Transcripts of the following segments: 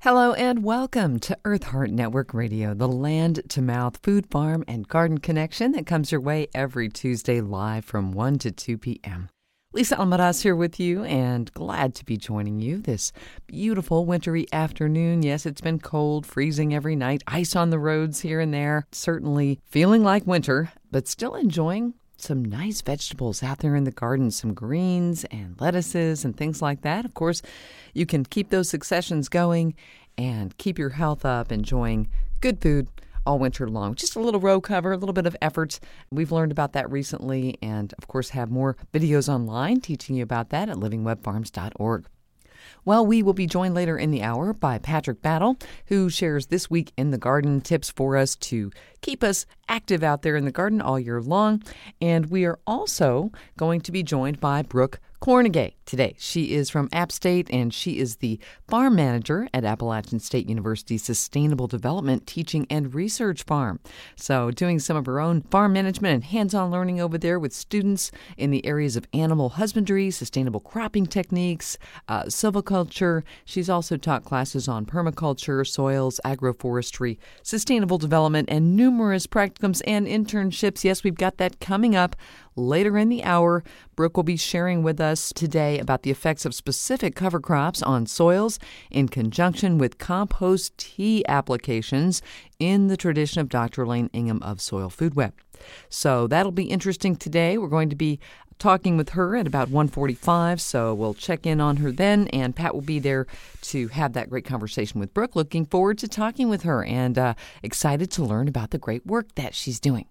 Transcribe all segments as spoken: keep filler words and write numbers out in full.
Hello and welcome to Earth Heart Network Radio, the land-to-mouth food, farm, and garden connection that comes your way every Tuesday live from one to two p.m. Lisa Almaraz here with you, and glad to be joining you this beautiful wintry afternoon. Yes, it's been cold, freezing every night, ice on the roads here and there. Certainly feeling like winter, but still enjoying some nice vegetables out there in the garden, some greens and lettuces and things like that. Of course, you can keep those successions going and keep your health up, enjoying good food all winter long. Just a little row cover, a little bit of effort. We've learned about that recently and, of course, have more videos online teaching you about that at living web farms dot org. Well, we will be joined later in the hour by Patrick Battle, who shares This Week in the Garden tips for us to keep us active out there in the garden all year long. And we are also going to be joined by Brooke Cornegay today. She is from App State, and she is the farm manager at Appalachian State University's Sustainable Development Teaching and Research Farm. So doing some of her own farm management and hands-on learning over there with students in the areas of animal husbandry, sustainable cropping techniques, uh, silviculture. She's also taught classes on permaculture, soils, agroforestry, sustainable development, and numerous practicums and internships. Yes, we've got that coming up later in the hour. Brooke will be sharing with us today about the effects of specific cover crops on soils in conjunction with compost tea applications in the tradition of Doctor Elaine Ingham of Soil Food Web. So that'll be interesting today. We're going to be talking with her at about one forty-five, so we'll check in on her then, and Pat will be there to have that great conversation with Brooke. Looking forward to talking with her and uh, excited to learn about the great work that she's doing.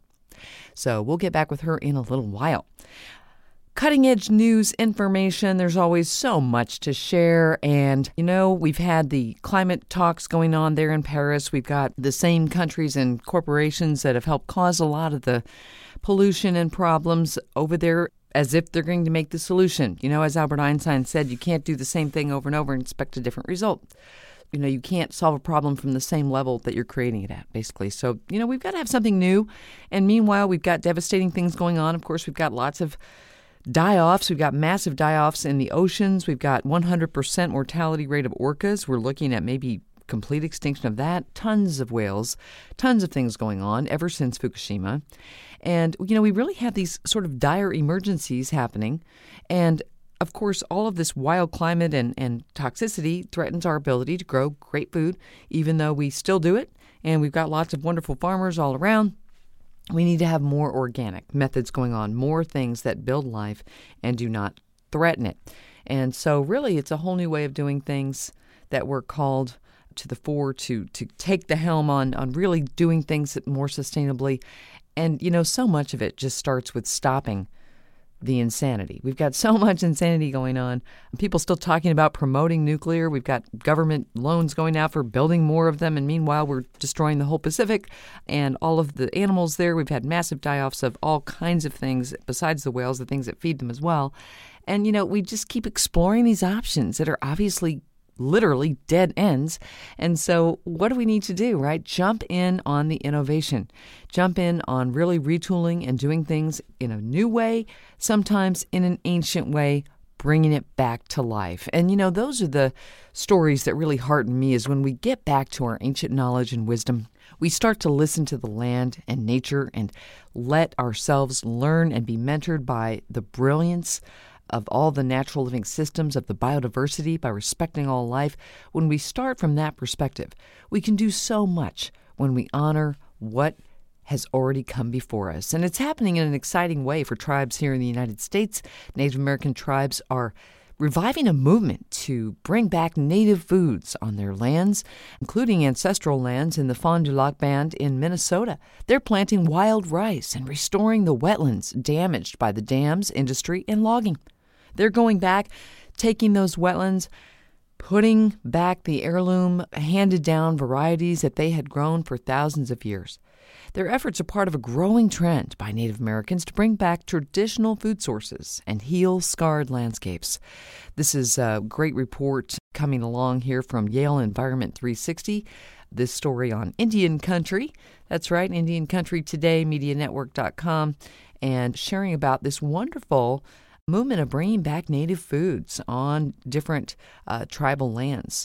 So we'll get back with her in a little while. Cutting-edge news information. There's always so much to share. And, you know, we've had the climate talks going on there in Paris. We've got the same countries and corporations that have helped cause a lot of the pollution and problems over there, as if they're going to make the solution. You know, as Albert Einstein said, you can't do the same thing over and over and expect a different result. You know, you can't solve a problem from the same level that you're creating it at, basically. So, you know, we've got to have something new. And meanwhile, we've got devastating things going on. Of course, we've got lots of die-offs. We've got massive die-offs in the oceans. We've got one hundred percent mortality rate of orcas. We're looking at maybe complete extinction of that. Tons of whales, tons of things going on ever since Fukushima. And, you know, we really have these sort of dire emergencies happening. And of course, all of this wild climate and, and toxicity threatens our ability to grow great food, even though we still do it. And we've got lots of wonderful farmers all around. We need to have more organic methods going on, more things that build life and do not threaten it. And so really, it's a whole new way of doing things that we're called to the fore to, to take the helm on, on really doing things more sustainably. And, you know, so much of it just starts with stopping the insanity. We've got so much insanity going on. People still talking about promoting nuclear. We've got government loans going out for building more of them. And meanwhile, we're destroying the whole Pacific and all of the animals there. We've had massive die-offs of all kinds of things besides the whales, the things that feed them as well. And, you know, we just keep exploring these options that are obviously literally dead ends. And so what do we need to do, right? Jump in on the innovation. Jump in on really retooling and doing things in a new way, sometimes in an ancient way, bringing it back to life. And, you know, those are the stories that really hearten me, is when we get back to our ancient knowledge and wisdom. We start to listen to the land and nature and let ourselves learn and be mentored by the brilliance of all the natural living systems, of the biodiversity, by respecting all life. When we start from that perspective, we can do so much when we honor what has already come before us. And it's happening in an exciting way for tribes here in the United States. Native American tribes are reviving a movement to bring back native foods on their lands, including ancestral lands in the Fond du Lac Band in Minnesota. They're planting wild rice and restoring the wetlands damaged by the dams, industry, and logging. They're going back, taking those wetlands, putting back the heirloom, handed-down varieties that they had grown for thousands of years. Their efforts are part of a growing trend by Native Americans to bring back traditional food sources and heal scarred landscapes. This is a great report coming along here from Yale Environment three sixty. This story on Indian Country. That's right, Indian Country Today, media network dot com, and sharing about this wonderful movement of bringing back native foods on different uh, tribal lands.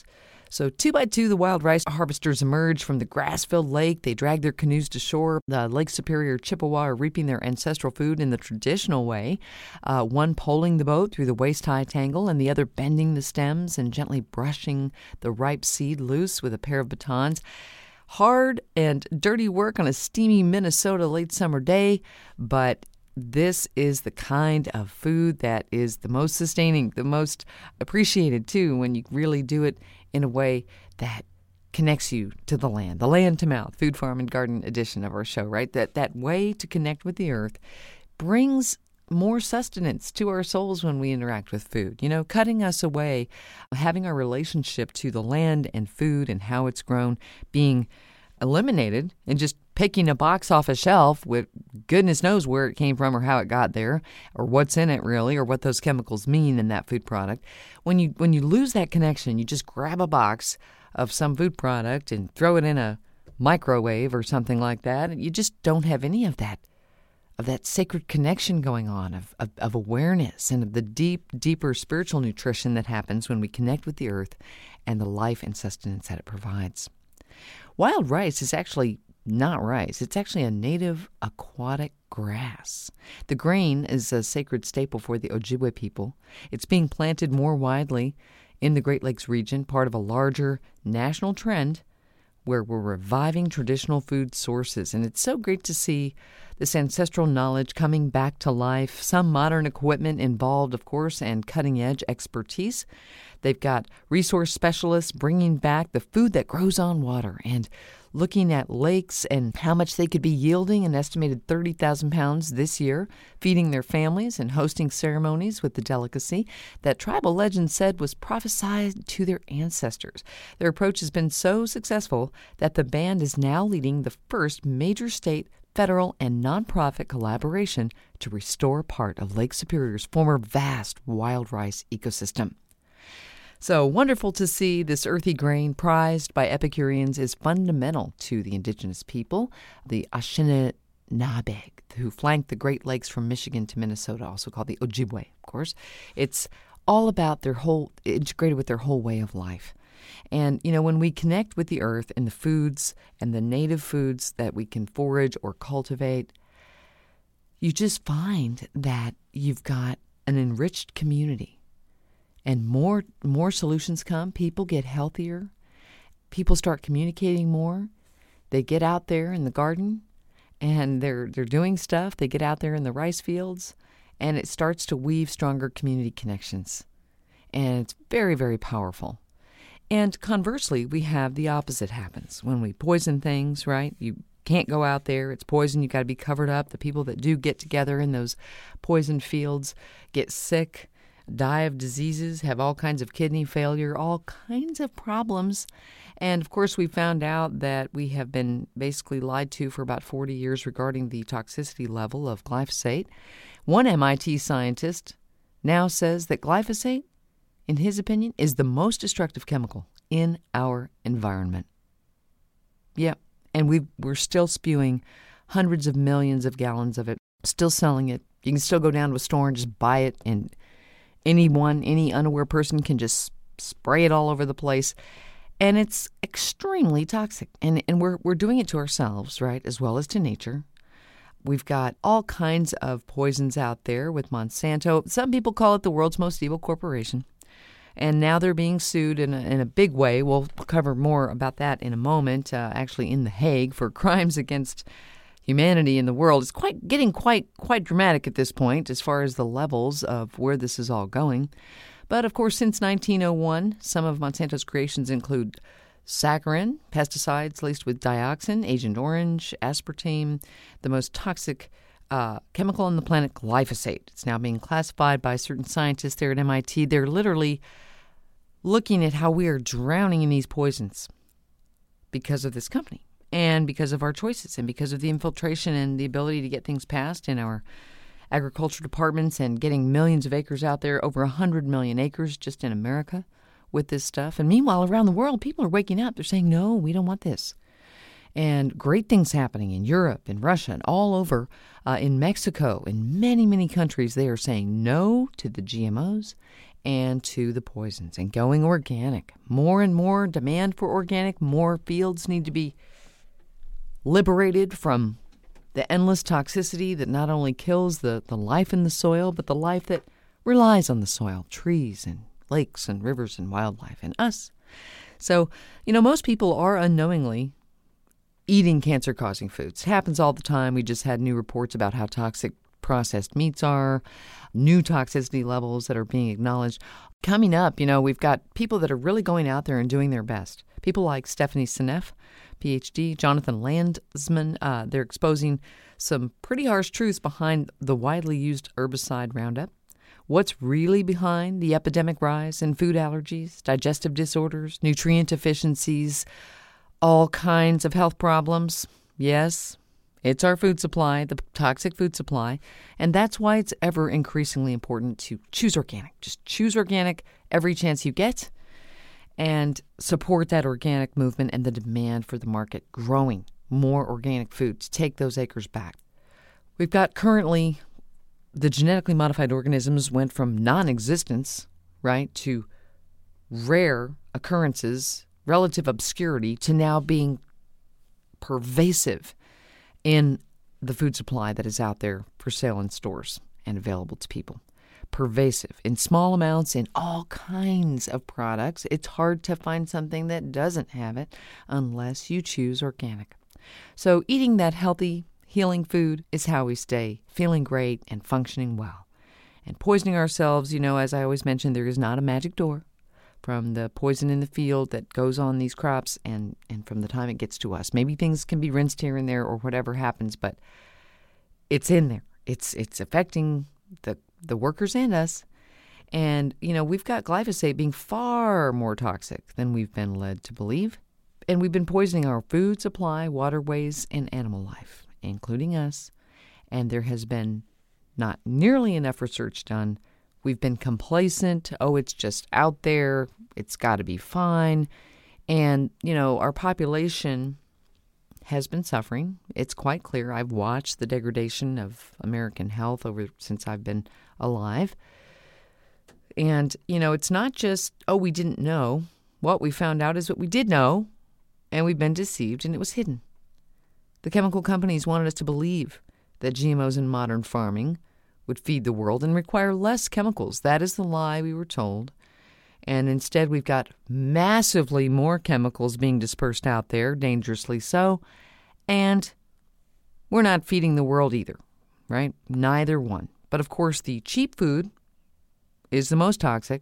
So two by two, the wild rice harvesters emerge from the grass-filled lake. They drag their canoes to shore. The Lake Superior Chippewa are reaping their ancestral food in the traditional way, uh, one poling the boat through the waist-high tangle and the other bending the stems and gently brushing the ripe seed loose with a pair of batons. Hard and dirty work on a steamy Minnesota late summer day, but this is the kind of food that is the most sustaining, the most appreciated, too, when you really do it in a way that connects you to the land, the land to mouth, food, farm, and garden edition of our show, right? That that way to connect with the earth brings more sustenance to our souls when we interact with food. You know, cutting us away, having our relationship to the land and food and how it's grown being eliminated and just picking a box off a shelf with goodness knows where it came from or how it got there or what's in it really or what those chemicals mean in that food product. When you when you lose that connection, you just grab a box of some food product and throw it in a microwave or something like that, and you just don't have any of that of that sacred connection going on, of, of, of awareness and of the deep, deeper spiritual nutrition that happens when we connect with the earth and the life and sustenance that it provides. Wild rice is actually not rice. It's actually a native aquatic grass. The grain is a sacred staple for the Ojibwe people. It's being planted more widely in the Great Lakes region, part of a larger national trend where we're reviving traditional food sources. And it's so great to see this ancestral knowledge coming back to life, some modern equipment involved, of course, and cutting-edge expertise. They've got resource specialists bringing back the food that grows on water and looking at lakes and how much they could be yielding, an estimated thirty thousand pounds this year, feeding their families and hosting ceremonies with the delicacy that tribal legend said was prophesied to their ancestors. Their approach has been so successful that the band is now leading the first major state, federal, and nonprofit collaboration to restore part of Lake Superior's former vast wild rice ecosystem. So wonderful to see this earthy grain prized by Epicureans is fundamental to the indigenous people, the Anishinaabe, who flank the Great Lakes from Michigan to Minnesota, also called the Ojibwe, of course. It's all about their whole, integrated with their whole way of life. And, you know, when we connect with the earth and the foods and the native foods that we can forage or cultivate, you just find that you've got an enriched community. And more more solutions come. People get healthier. People start communicating more. They get out there in the garden, and they're they're doing stuff. They get out there in the rice fields, and it starts to weave stronger community connections. And it's very, very powerful. And conversely, we have the opposite happens. When we poison things, right? You can't go out there. It's poison. You've got to be covered up. The people that do get together in those poison fields get sick, die of diseases, have all kinds of kidney failure, all kinds of problems. And, of course, we found out that we have been basically lied to for about forty years regarding the toxicity level of glyphosate. One M I T scientist now says that glyphosate, in his opinion, is the most destructive chemical in our environment. Yeah, and we we're still spewing hundreds of millions of gallons of it, still selling it. You can still go down to a store and just buy it, and anyone, any unaware person can just spray it all over the place. And it's extremely toxic. And and we're we're doing it to ourselves, right, as well as to nature. We've got all kinds of poisons out there with Monsanto. Some people call it the world's most evil corporation. And now they're being sued in a, in a big way. We'll cover more about that in a moment, uh, actually in The Hague, for crimes against humanity in the world. It's quite getting quite quite dramatic at this point as far as the levels of where this is all going. But, of course, since nineteen oh one, some of Monsanto's creations include saccharin, pesticides laced with dioxin, Agent Orange, aspartame, the most toxic uh, chemical on the planet, glyphosate. It's now being classified by certain scientists there at M I T. They're literally looking at how we are drowning in these poisons because of this company and because of our choices and because of the infiltration and the ability to get things passed in our agriculture departments and getting millions of acres out there, over one hundred million acres just in America with this stuff. And meanwhile, around the world, people are waking up. They're saying, no, we don't want this. And great things happening in Europe, in Russia, and all over, uh, in Mexico, in many, many countries. They are saying no to the G M Os and to the poisons and going organic. More and more demand for organic, more fields need to be liberated from the endless toxicity that not only kills the, the life in the soil, but the life that relies on the soil, trees and lakes and rivers and wildlife and us. So, you know, most people are unknowingly eating cancer-causing foods. It happens all the time. We just had new reports about how toxic processed meats are, new toxicity levels that are being acknowledged. Coming up, you know, we've got people that are really going out there and doing their best. People like Stephanie Seneff, P H D, Jonathan Landsman. Uh, they're exposing some pretty harsh truths behind the widely used herbicide Roundup. What's really behind the epidemic rise in food allergies, digestive disorders, nutrient deficiencies, all kinds of health problems? Yes, it's our food supply, the toxic food supply, and that's why it's ever increasingly important to choose organic. Just choose organic every chance you get and support that organic movement and the demand for the market growing more organic food to take those acres back. We've got currently the genetically modified organisms went from non-existence, right, to rare occurrences, relative obscurity, to now being pervasive in the food supply that is out there for sale in stores and available to people. Pervasive in small amounts in all kinds of products. It's hard to find something that doesn't have it unless you choose organic. So eating that healthy, healing food is how we stay feeling great and functioning well. And poisoning ourselves, you know, as I always mention, there is not a magic door from the poison in the field that goes on these crops and, and from the time it gets to us. Maybe things can be rinsed here and there or whatever happens, but it's in there. It's it's affecting the the workers and us. And, you know, we've got glyphosate being far more toxic than we've been led to believe. And we've been poisoning our food supply, waterways, and animal life, including us. And there has been not nearly enough research done. We've been complacent. Oh, it's just out there. It's got to be fine. And, you know, our population has been suffering. It's quite clear. I've watched the degradation of American health over since I've been alive. And, you know, it's not just, oh, we didn't know. What we found out is what we did know, and we've been deceived, and it was hidden. The chemical companies wanted us to believe that G M Os in modern farming would feed the world and require less chemicals. That is the lie we were told. And instead, we've got massively more chemicals being dispersed out there, dangerously so. And we're not feeding the world either, right? Neither one. But of course, the cheap food is the most toxic.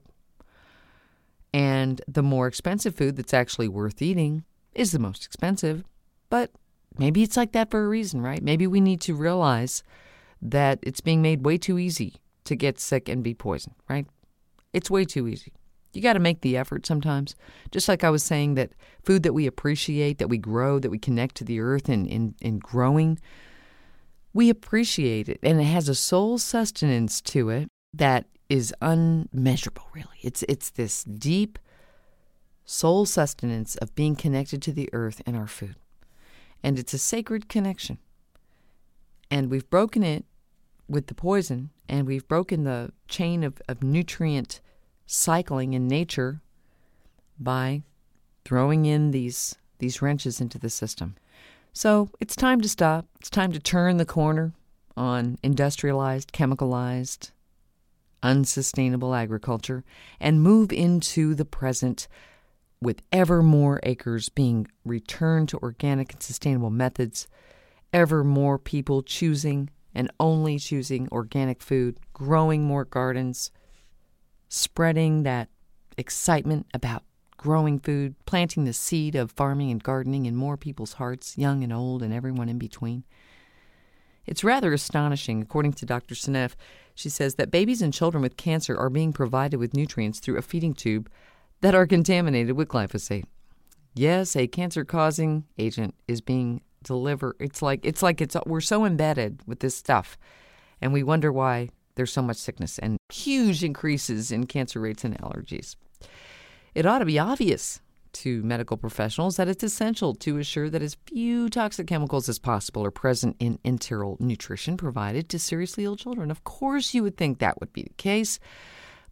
And the more expensive food that's actually worth eating is the most expensive. But maybe it's like that for a reason, right? Maybe we need to realize that it's being made way too easy to get sick and be poisoned, right? It's way too easy. You got to make the effort sometimes. Just like I was saying that food that we appreciate, that we grow, that we connect to the earth in, in, in growing, we appreciate it. And it has a soul sustenance to it that is unmeasurable, really. It's, it's this deep soul sustenance of being connected to the earth and our food. And it's a sacred connection. And we've broken it with the poison, and we've broken the chain of, of nutrient cycling in nature by throwing in these these wrenches into the system. So it's time to stop. It's time to turn the corner on industrialized, chemicalized, unsustainable agriculture and move into the present with ever more acres being returned to organic and sustainable methods, ever more people choosing and only choosing organic food, growing more gardens, spreading that excitement about growing food, planting the seed of farming and gardening in more people's hearts, young and old and everyone in between. It's rather astonishing, according to Doctor Seneff. She says that babies and children with cancer are being provided with nutrients through a feeding tube that are contaminated with glyphosate. Yes, a cancer-causing agent is being delivered. It's like it's like it's we're so embedded with this stuff, and we wonder why there's so much sickness and huge increases in cancer rates and allergies. It ought to be obvious to medical professionals that it's essential to assure that as few toxic chemicals as possible are present in enteral nutrition provided to seriously ill children. Of course you would think that would be the case,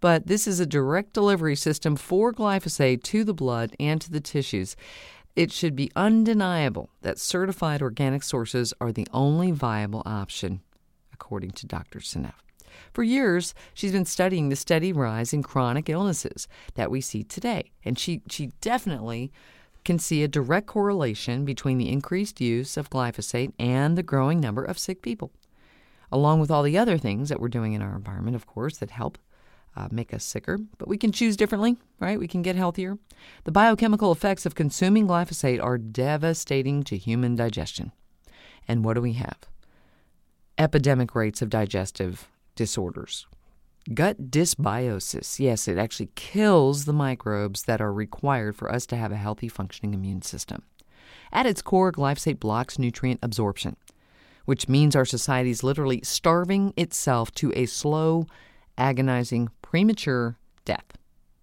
but this is a direct delivery system for glyphosate to the blood and to the tissues. It should be undeniable that certified organic sources are the only viable option, according to Doctor Seneff. For years, she's been studying the steady rise in chronic illnesses that we see today, and she, she definitely can see a direct correlation between the increased use of glyphosate and the growing number of sick people, along with all the other things that we're doing in our environment, of course, that help Uh, make us sicker, but we can choose differently, right? We can get healthier. The biochemical effects of consuming glyphosate are devastating to human digestion. And what do we have? Epidemic rates of digestive disorders. Gut dysbiosis. Yes, it actually kills the microbes that are required for us to have a healthy, functioning immune system. At its core, glyphosate blocks nutrient absorption, which means our society is literally starving itself to a slow, agonizing, premature death.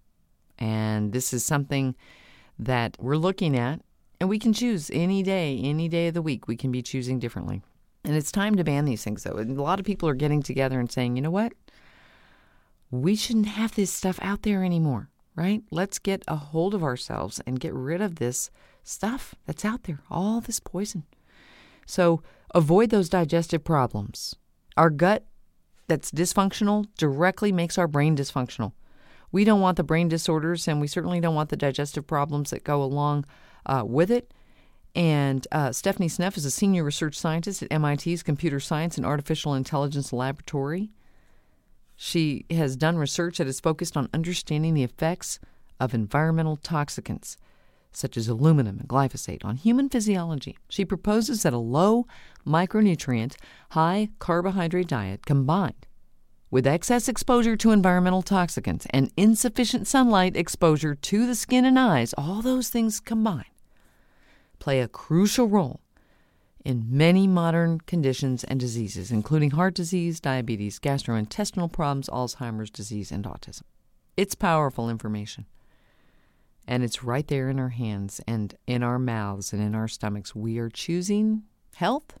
And this is something that we're looking at, and we can choose any day, any day of the week. We can be choosing differently. And it's time to ban these things, though. And a lot of people are getting together and saying, you know what? We shouldn't have this stuff out there anymore, right? Let's get a hold of ourselves and get rid of this stuff that's out there, all this poison. So avoid those digestive problems. Our gut that's dysfunctional directly makes our brain dysfunctional. We don't want the brain disorders, and we certainly don't want the digestive problems that go along uh, with it. And uh, Stephanie Seneff is a senior research scientist at M I T's Computer Science and Artificial Intelligence Laboratory. She has done research that is focused on understanding the effects of environmental toxicants, such as aluminum and glyphosate, on human physiology. She proposes that a low micronutrient, high carbohydrate diet combined with excess exposure to environmental toxicants and insufficient sunlight exposure to the skin and eyes, all those things combined, play a crucial role in many modern conditions and diseases, including heart disease, diabetes, gastrointestinal problems, Alzheimer's disease, and autism. It's powerful information. And it's right there in our hands and in our mouths and in our stomachs. We are choosing health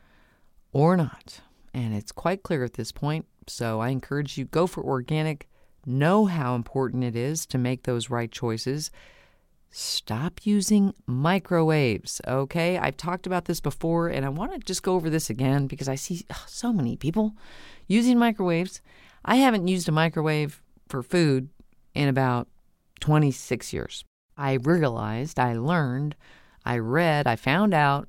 or not. And it's quite clear at this point. So I encourage you, go for organic. Know how important it is to make those right choices. Stop using microwaves, okay? I've talked about this before, and I want to just go over this again because I see oh, so many people using microwaves. I haven't used a microwave for food in about twenty-six years. I realized, I learned, I read, I found out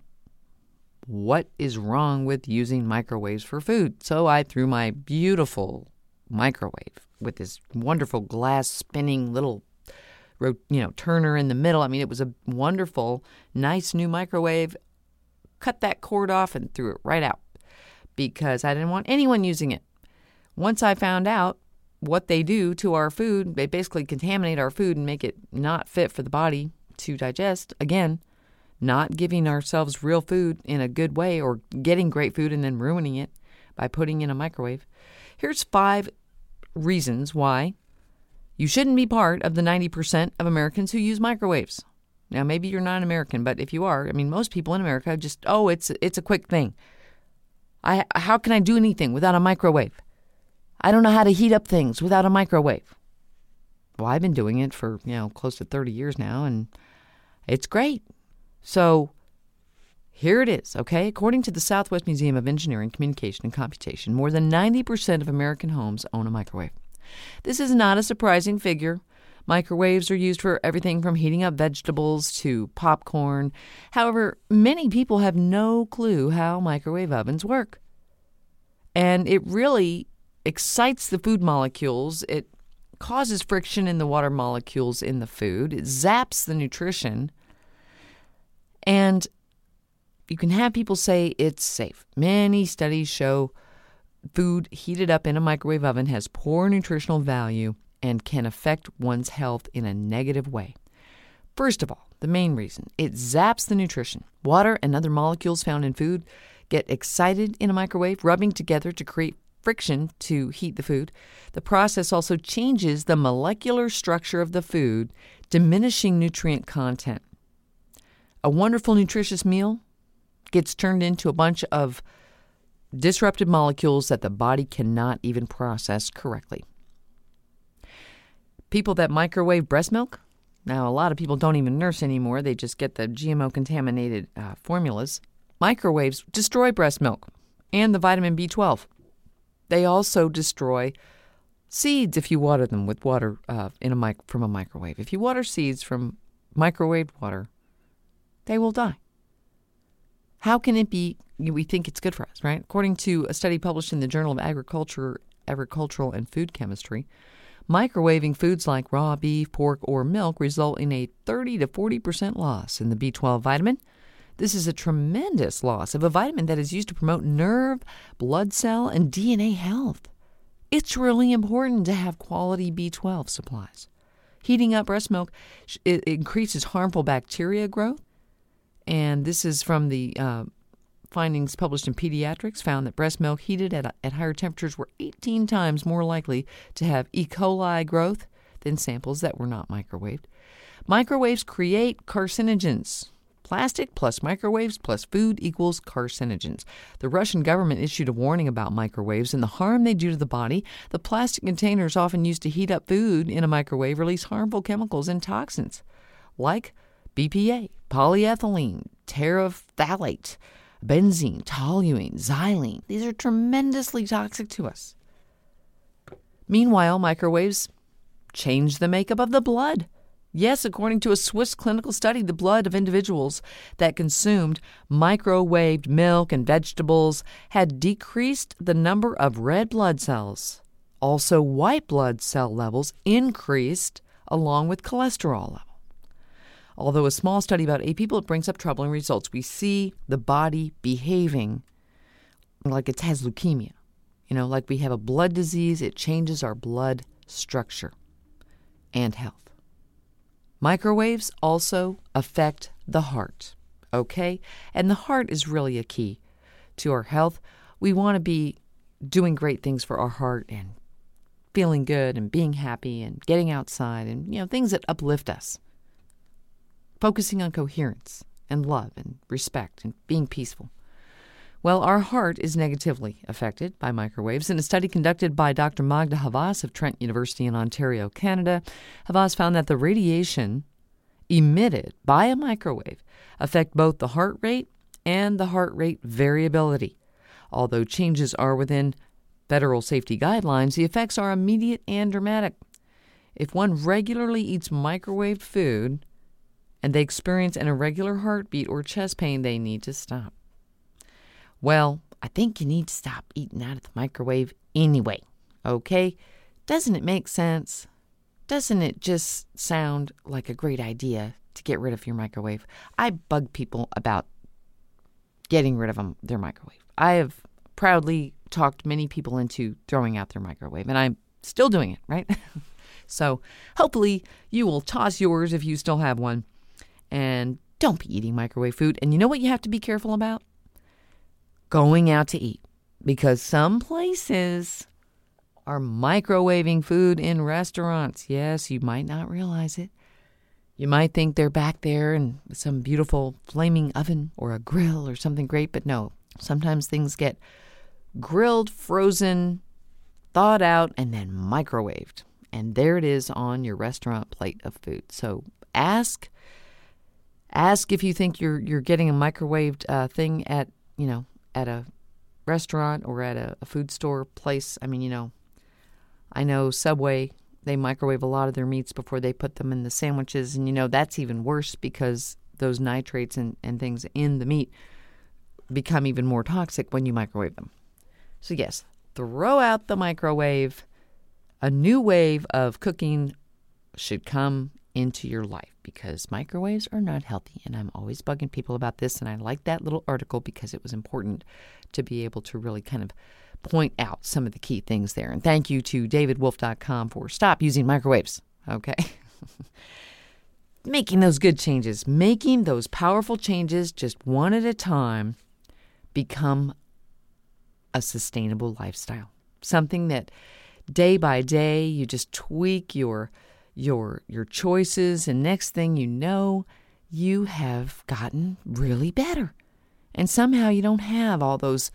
what is wrong with using microwaves for food. So I threw my beautiful microwave with this wonderful glass spinning little, you know, turner in the middle. I mean, it was a wonderful, nice new microwave. Cut that cord off and threw it right out because I didn't want anyone using it. Once I found out what they do to our food, they basically contaminate our food and make it not fit for the body to digest. Again, not giving ourselves real food in a good way, or getting great food and then ruining it by putting in a microwave. Here's five reasons why you shouldn't be part of the ninety percent of Americans who use microwaves. Now, maybe you're not American, but if you are, I mean, most people in America just, oh, it's it's a quick thing. I how can I do anything without a microwave? I don't know how to heat up things without a microwave. Well, I've been doing it for, you know, close to thirty years now, and it's great. So here it is, okay? According to the Southwest Museum of Engineering, Communication, and Computation, more than ninety percent of American homes own a microwave. This is not a surprising figure. Microwaves are used for everything from heating up vegetables to popcorn. However, many people have no clue how microwave ovens work. And it really excites the food molecules. It causes friction in the water molecules in the food. It zaps the nutrition. And you can have people say it's safe. Many studies show food heated up in a microwave oven has poor nutritional value and can affect one's health in a negative way. First of all, the main reason, it zaps the nutrition. Water and other molecules found in food get excited in a microwave, rubbing together to create friction to heat the food. The process also changes the molecular structure of the food, diminishing nutrient content. A wonderful, nutritious meal gets turned into a bunch of disrupted molecules that the body cannot even process correctly. People that microwave breast milk, now a lot of people don't even nurse anymore. They just get the G M O-contaminated uh, formulas. Microwaves destroy breast milk and the vitamin B twelve. They also destroy seeds if you water them with water uh, in a mic- from a microwave. If you water seeds from microwaved water, they will die. How can it be we think it's good for us, right? According to a study published in the Journal of Agriculture, Agricultural and Food Chemistry, microwaving foods like raw beef, pork, or milk result in a thirty to forty percent loss in the B twelve vitamin. This is a tremendous loss of a vitamin that is used to promote nerve, blood cell, and D N A health. It's really important to have quality B twelve supplies. Heating up breast milk it increases harmful bacteria growth. And this is from the uh, findings published in Pediatrics, found that breast milk heated at, at higher temperatures were eighteen times more likely to have E. coli growth than samples that were not microwaved. Microwaves create carcinogens. Plastic plus microwaves plus food equals carcinogens. The Russian government issued a warning about microwaves and the harm they do to the body. The plastic containers often used to heat up food in a microwave release harmful chemicals and toxins like B P A, polyethylene, terephthalate, benzene, toluene, xylene. These are tremendously toxic to us. Meanwhile, microwaves change the makeup of the blood. Yes, according to a Swiss clinical study, the blood of individuals that consumed microwaved milk and vegetables had decreased the number of red blood cells. Also, white blood cell levels increased along with cholesterol level. Although a small study about eight people, it brings up troubling results. We see the body behaving like it has leukemia. You know, like we have a blood disease, it changes our blood structure and health. Microwaves also affect the heart, okay? And the heart is really a key to our health. We want to be doing great things for our heart and feeling good and being happy and getting outside and, you know, things that uplift us. Focusing on coherence and love and respect and being peaceful. Well, our heart is negatively affected by microwaves. In a study conducted by Doctor Magda Havas of Trent University in Ontario, Canada, Havas found that the radiation emitted by a microwave affect both the heart rate and the heart rate variability. Although changes are within federal safety guidelines, the effects are immediate and dramatic. If one regularly eats microwaved food and they experience an irregular heartbeat or chest pain, they need to stop. Well, I think you need to stop eating out of the microwave anyway, okay? Doesn't it make sense? Doesn't it just sound like a great idea to get rid of your microwave? I bug people about getting rid of them, their microwave. I have proudly talked many people into throwing out their microwave, and I'm still doing it, right? So hopefully you will toss yours if you still have one, and don't be eating microwave food. And you know what you have to be careful about? Going out to eat, because some places are microwaving food in restaurants. Yes, you might not realize it. You might think they're back there in some beautiful flaming oven or a grill or something great, but no. Sometimes things get grilled, frozen, thawed out, and then microwaved. And there it is on your restaurant plate of food. So ask, ask if you think you're you're getting a microwaved uh, thing at, you know, at a restaurant or at a, a food store place. I mean, you know, I know Subway, they microwave a lot of their meats before they put them in the sandwiches. And, you know, that's even worse because those nitrates and, and things in the meat become even more toxic when you microwave them. So, yes, throw out the microwave. A new wave of cooking should come into your life because microwaves are not healthy. And I'm always bugging people about this. And I like that little article because it was important to be able to really kind of point out some of the key things there. And thank you to david wolf dot com for Stop Using Microwaves. Okay. Making those good changes, making those powerful changes just one at a time become a sustainable lifestyle. Something that day by day you just tweak your your your choices, and next thing you know, you have gotten really better. And somehow you don't have all those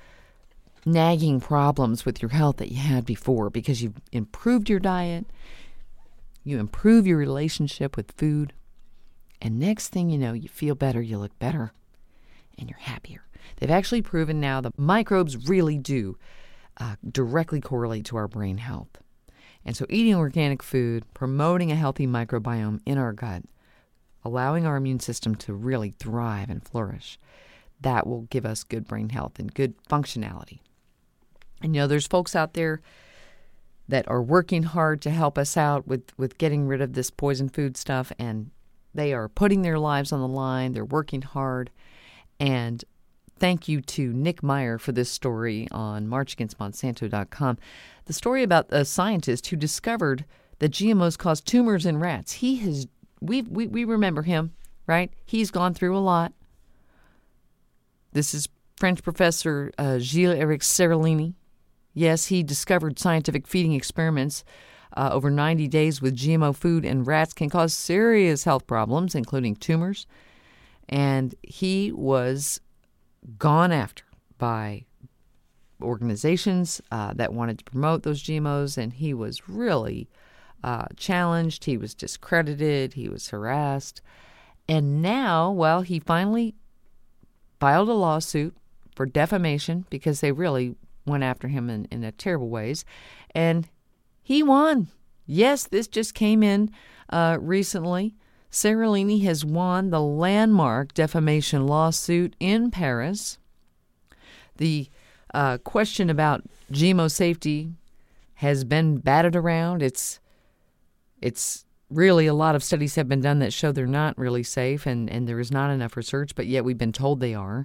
nagging problems with your health that you had before because you've improved your diet, You improve your relationship with food. And next thing you know, you feel better, you look better, and you're happier. They've actually proven now that microbes really do uh, directly correlate to our brain health. And so eating organic food, promoting a healthy microbiome in our gut, allowing our immune system to really thrive and flourish, that will give us good brain health and good functionality. And, you know, there's folks out there that are working hard to help us out with, with getting rid of this poison food stuff, and they are putting their lives on the line. They're working hard. And thank you to Nick Meyer for this story on march against monsanto dot com. The story about a scientist who discovered that G M Os cause tumors in rats. He has, we we we remember him, right? He's gone through a lot. This is French professor uh, Gilles-Éric Seralini. Yes, he discovered scientific feeding experiments Uh, over ninety days with G M O food and rats can cause serious health problems, including tumors. And he was gone after by organizations uh, that wanted to promote those G M Os, and he was really uh, challenged. He was discredited. He was harassed. And now, well, he finally filed a lawsuit for defamation because they really went after him in, in a terrible ways. And he won. Yes, this just came in uh, recently. Seralini has won the landmark defamation lawsuit in Paris. The uh, question about G M O safety has been batted around. It's it's really a lot of studies have been done that show they're not really safe, and, and there is not enough research, but yet we've been told they are.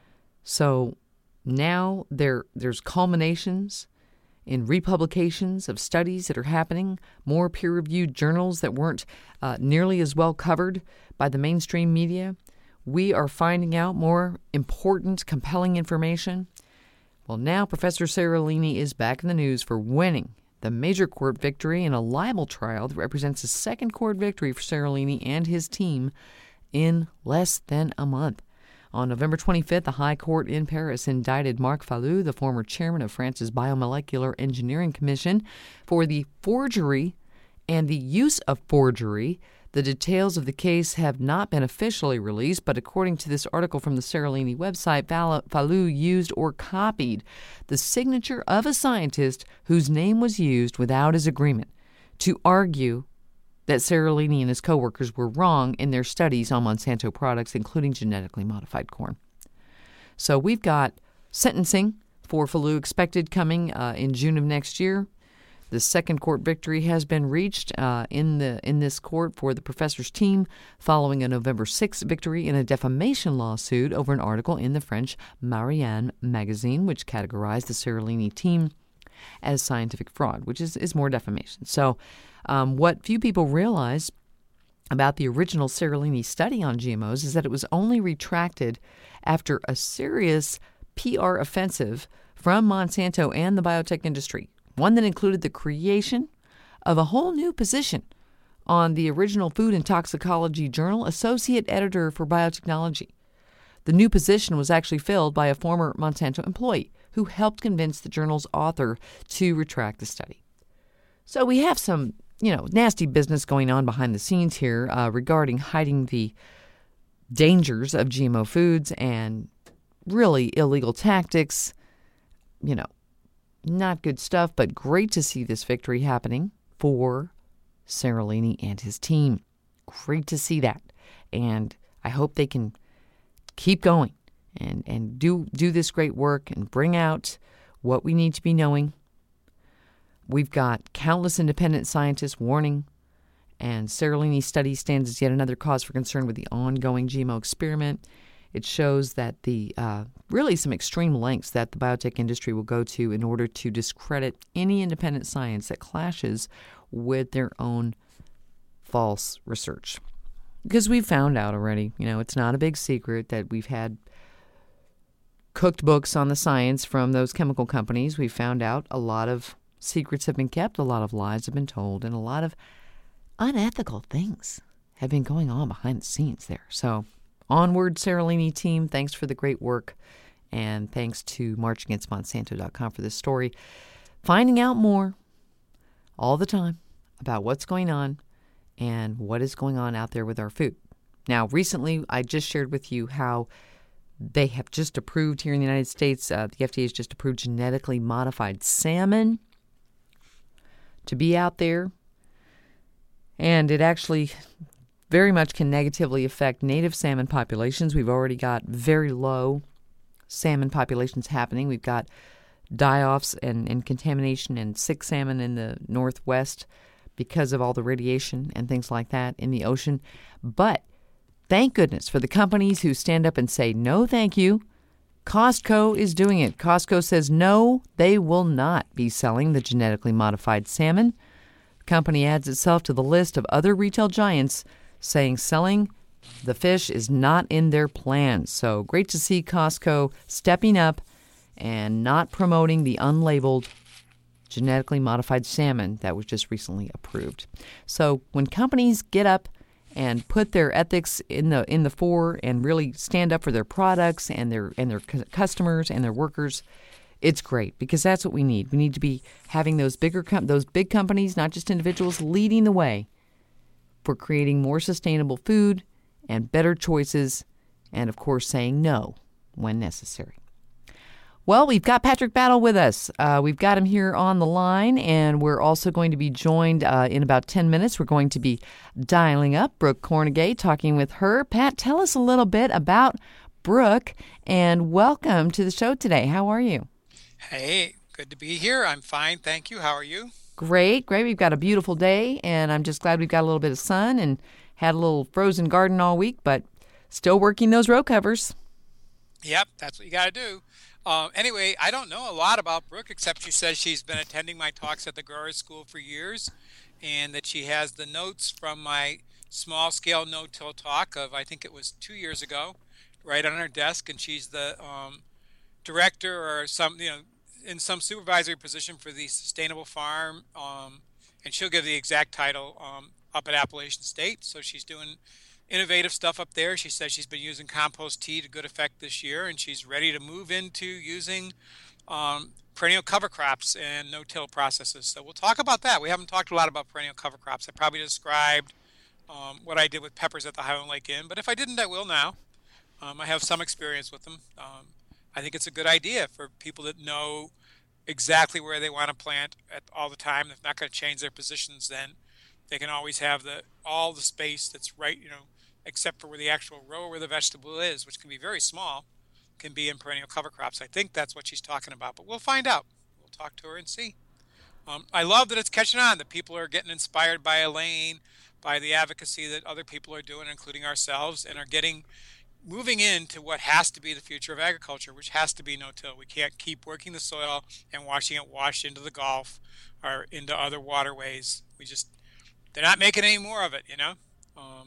So now there there's culminations in republications of studies that are happening, more peer-reviewed journals that weren't uh, nearly as well covered by the mainstream media. We are finding out more important, compelling information. Well, now Professor Seralini is back in the news for winning the major court victory in a libel trial that represents a second court victory for Seralini and his team in less than a month. On November twenty-fifth, the High Court in Paris indicted Marc Falloux, the former chairman of France's Biomolecular Engineering Commission, for the forgery and the use of forgery. The details of the case have not been officially released, but according to this article from the Seralini website, Falloux used or copied the signature of a scientist whose name was used without his agreement to argue that Seralini and his coworkers were wrong in their studies on Monsanto products, including genetically modified corn. So we've got sentencing for Falloux expected coming uh, in June of next year. The second court victory has been reached uh, in the in this court for the professor's team following a November sixth victory in a defamation lawsuit over an article in the French Marianne magazine, which categorized the Seralini team as scientific fraud, which is, is more defamation. So um, what few people realize about the original Seralini study on G M Os is that it was only retracted after a serious P R offensive from Monsanto and the biotech industry, one that included the creation of a whole new position on the original Food and Toxicology Journal, Associate Editor for Biotechnology. The new position was actually filled by a former Monsanto employee who helped convince the journal's author to retract the study. So we have some, you know, nasty business going on behind the scenes here uh, regarding hiding the dangers of G M O foods and really illegal tactics. You know, not good stuff, but great to see this victory happening for Seralini and his team. Great to see that. And I hope they can keep going and, and do, do this great work and bring out what we need to be knowing. We've got countless independent scientists warning, and Seralini's study stands as yet another cause for concern with the ongoing G M O experiment. It shows that the uh, really some extreme lengths that the biotech industry will go to in order to discredit any independent science that clashes with their own false research. Because we've found out already, you know, it's not a big secret that we've had cooked books on the science from those chemical companies. We've found out a lot of secrets have been kept, a lot of lies have been told, and a lot of unethical things have been going on behind the scenes there. So onward, Seralini team, thanks for the great work, and thanks to march against monsanto dot com for this story. Finding out more all the time about what's going on and what is going on out there with our food. Now, recently, I just shared with you how they have just approved here in the United States, uh, the F D A has just approved genetically modified salmon to be out there. And it actually very much can negatively affect native salmon populations. We've already got very low salmon populations happening. We've got die-offs and, and contamination and sick salmon in the Northwest because of all the radiation and things like that in the ocean. But thank goodness for the companies who stand up and say, no, thank you. Costco is doing it. Costco says no, they will not be selling the genetically modified salmon. The company adds itself to the list of other retail giants saying selling the fish is not in their plans. So great to see Costco stepping up and not promoting the unlabeled genetically modified salmon that was just recently approved. So when companies get up and put their ethics in the in the fore and really stand up for their products and their and their customers and their workers, it's great because that's what we need. We need to be having those bigger com- those big companies, not just individuals, leading the way for creating more sustainable food and better choices, and of course saying no when necessary. Well, we've got Patrick Battle with us. Uh, we've got him here on the line, and we're also going to be joined uh, in about ten minutes. We're going to be dialing up Brooke Cornegay, talking with her. Pat, tell us a little bit about Brooke, and welcome to the show today. How are you? Hey, good to be here. I'm fine, thank you. How are you? Great, great. We've got a beautiful day, and I'm just glad we've got a little bit of sun and had a little frozen garden all week, but still working those row covers. Yep, that's what you got to do. Um, anyway, I don't know a lot about Brooke, except she says she's been attending my talks at the Growers School for years, and that she has the notes from my small-scale no-till talk of, I think it was two years ago, right on her desk, and she's the um, director or some, you know, in some supervisory position for the Sustainable Farm, um, and she'll give the exact title um, up at Appalachian State. So she's doing innovative stuff up there. She says she's been using compost tea to good effect this year, and she's ready to move into using um, perennial cover crops and no-till processes. So we'll talk about that. We haven't talked a lot about perennial cover crops. I probably described um, what I did with peppers at the Highland Lake Inn, but if I didn't, I will now. Um, I have some experience with them. Um, I think it's a good idea for people that know exactly where they want to plant at all the time. They're not going to change their positions then. They can always have the all the space that's right, you know, except for where the actual row where the vegetable is, which can be very small, can be in perennial cover crops. I think that's what she's talking about, but we'll find out. We'll talk to her and see. Um, I love that it's catching on, that people are getting inspired by Elaine, by the advocacy that other people are doing, including ourselves, and are getting moving into what has to be the future of agriculture, which has to be no-till. We can't keep working the soil and watching it wash into the Gulf or into other waterways. We just, they're not making any more of it, you know. Um,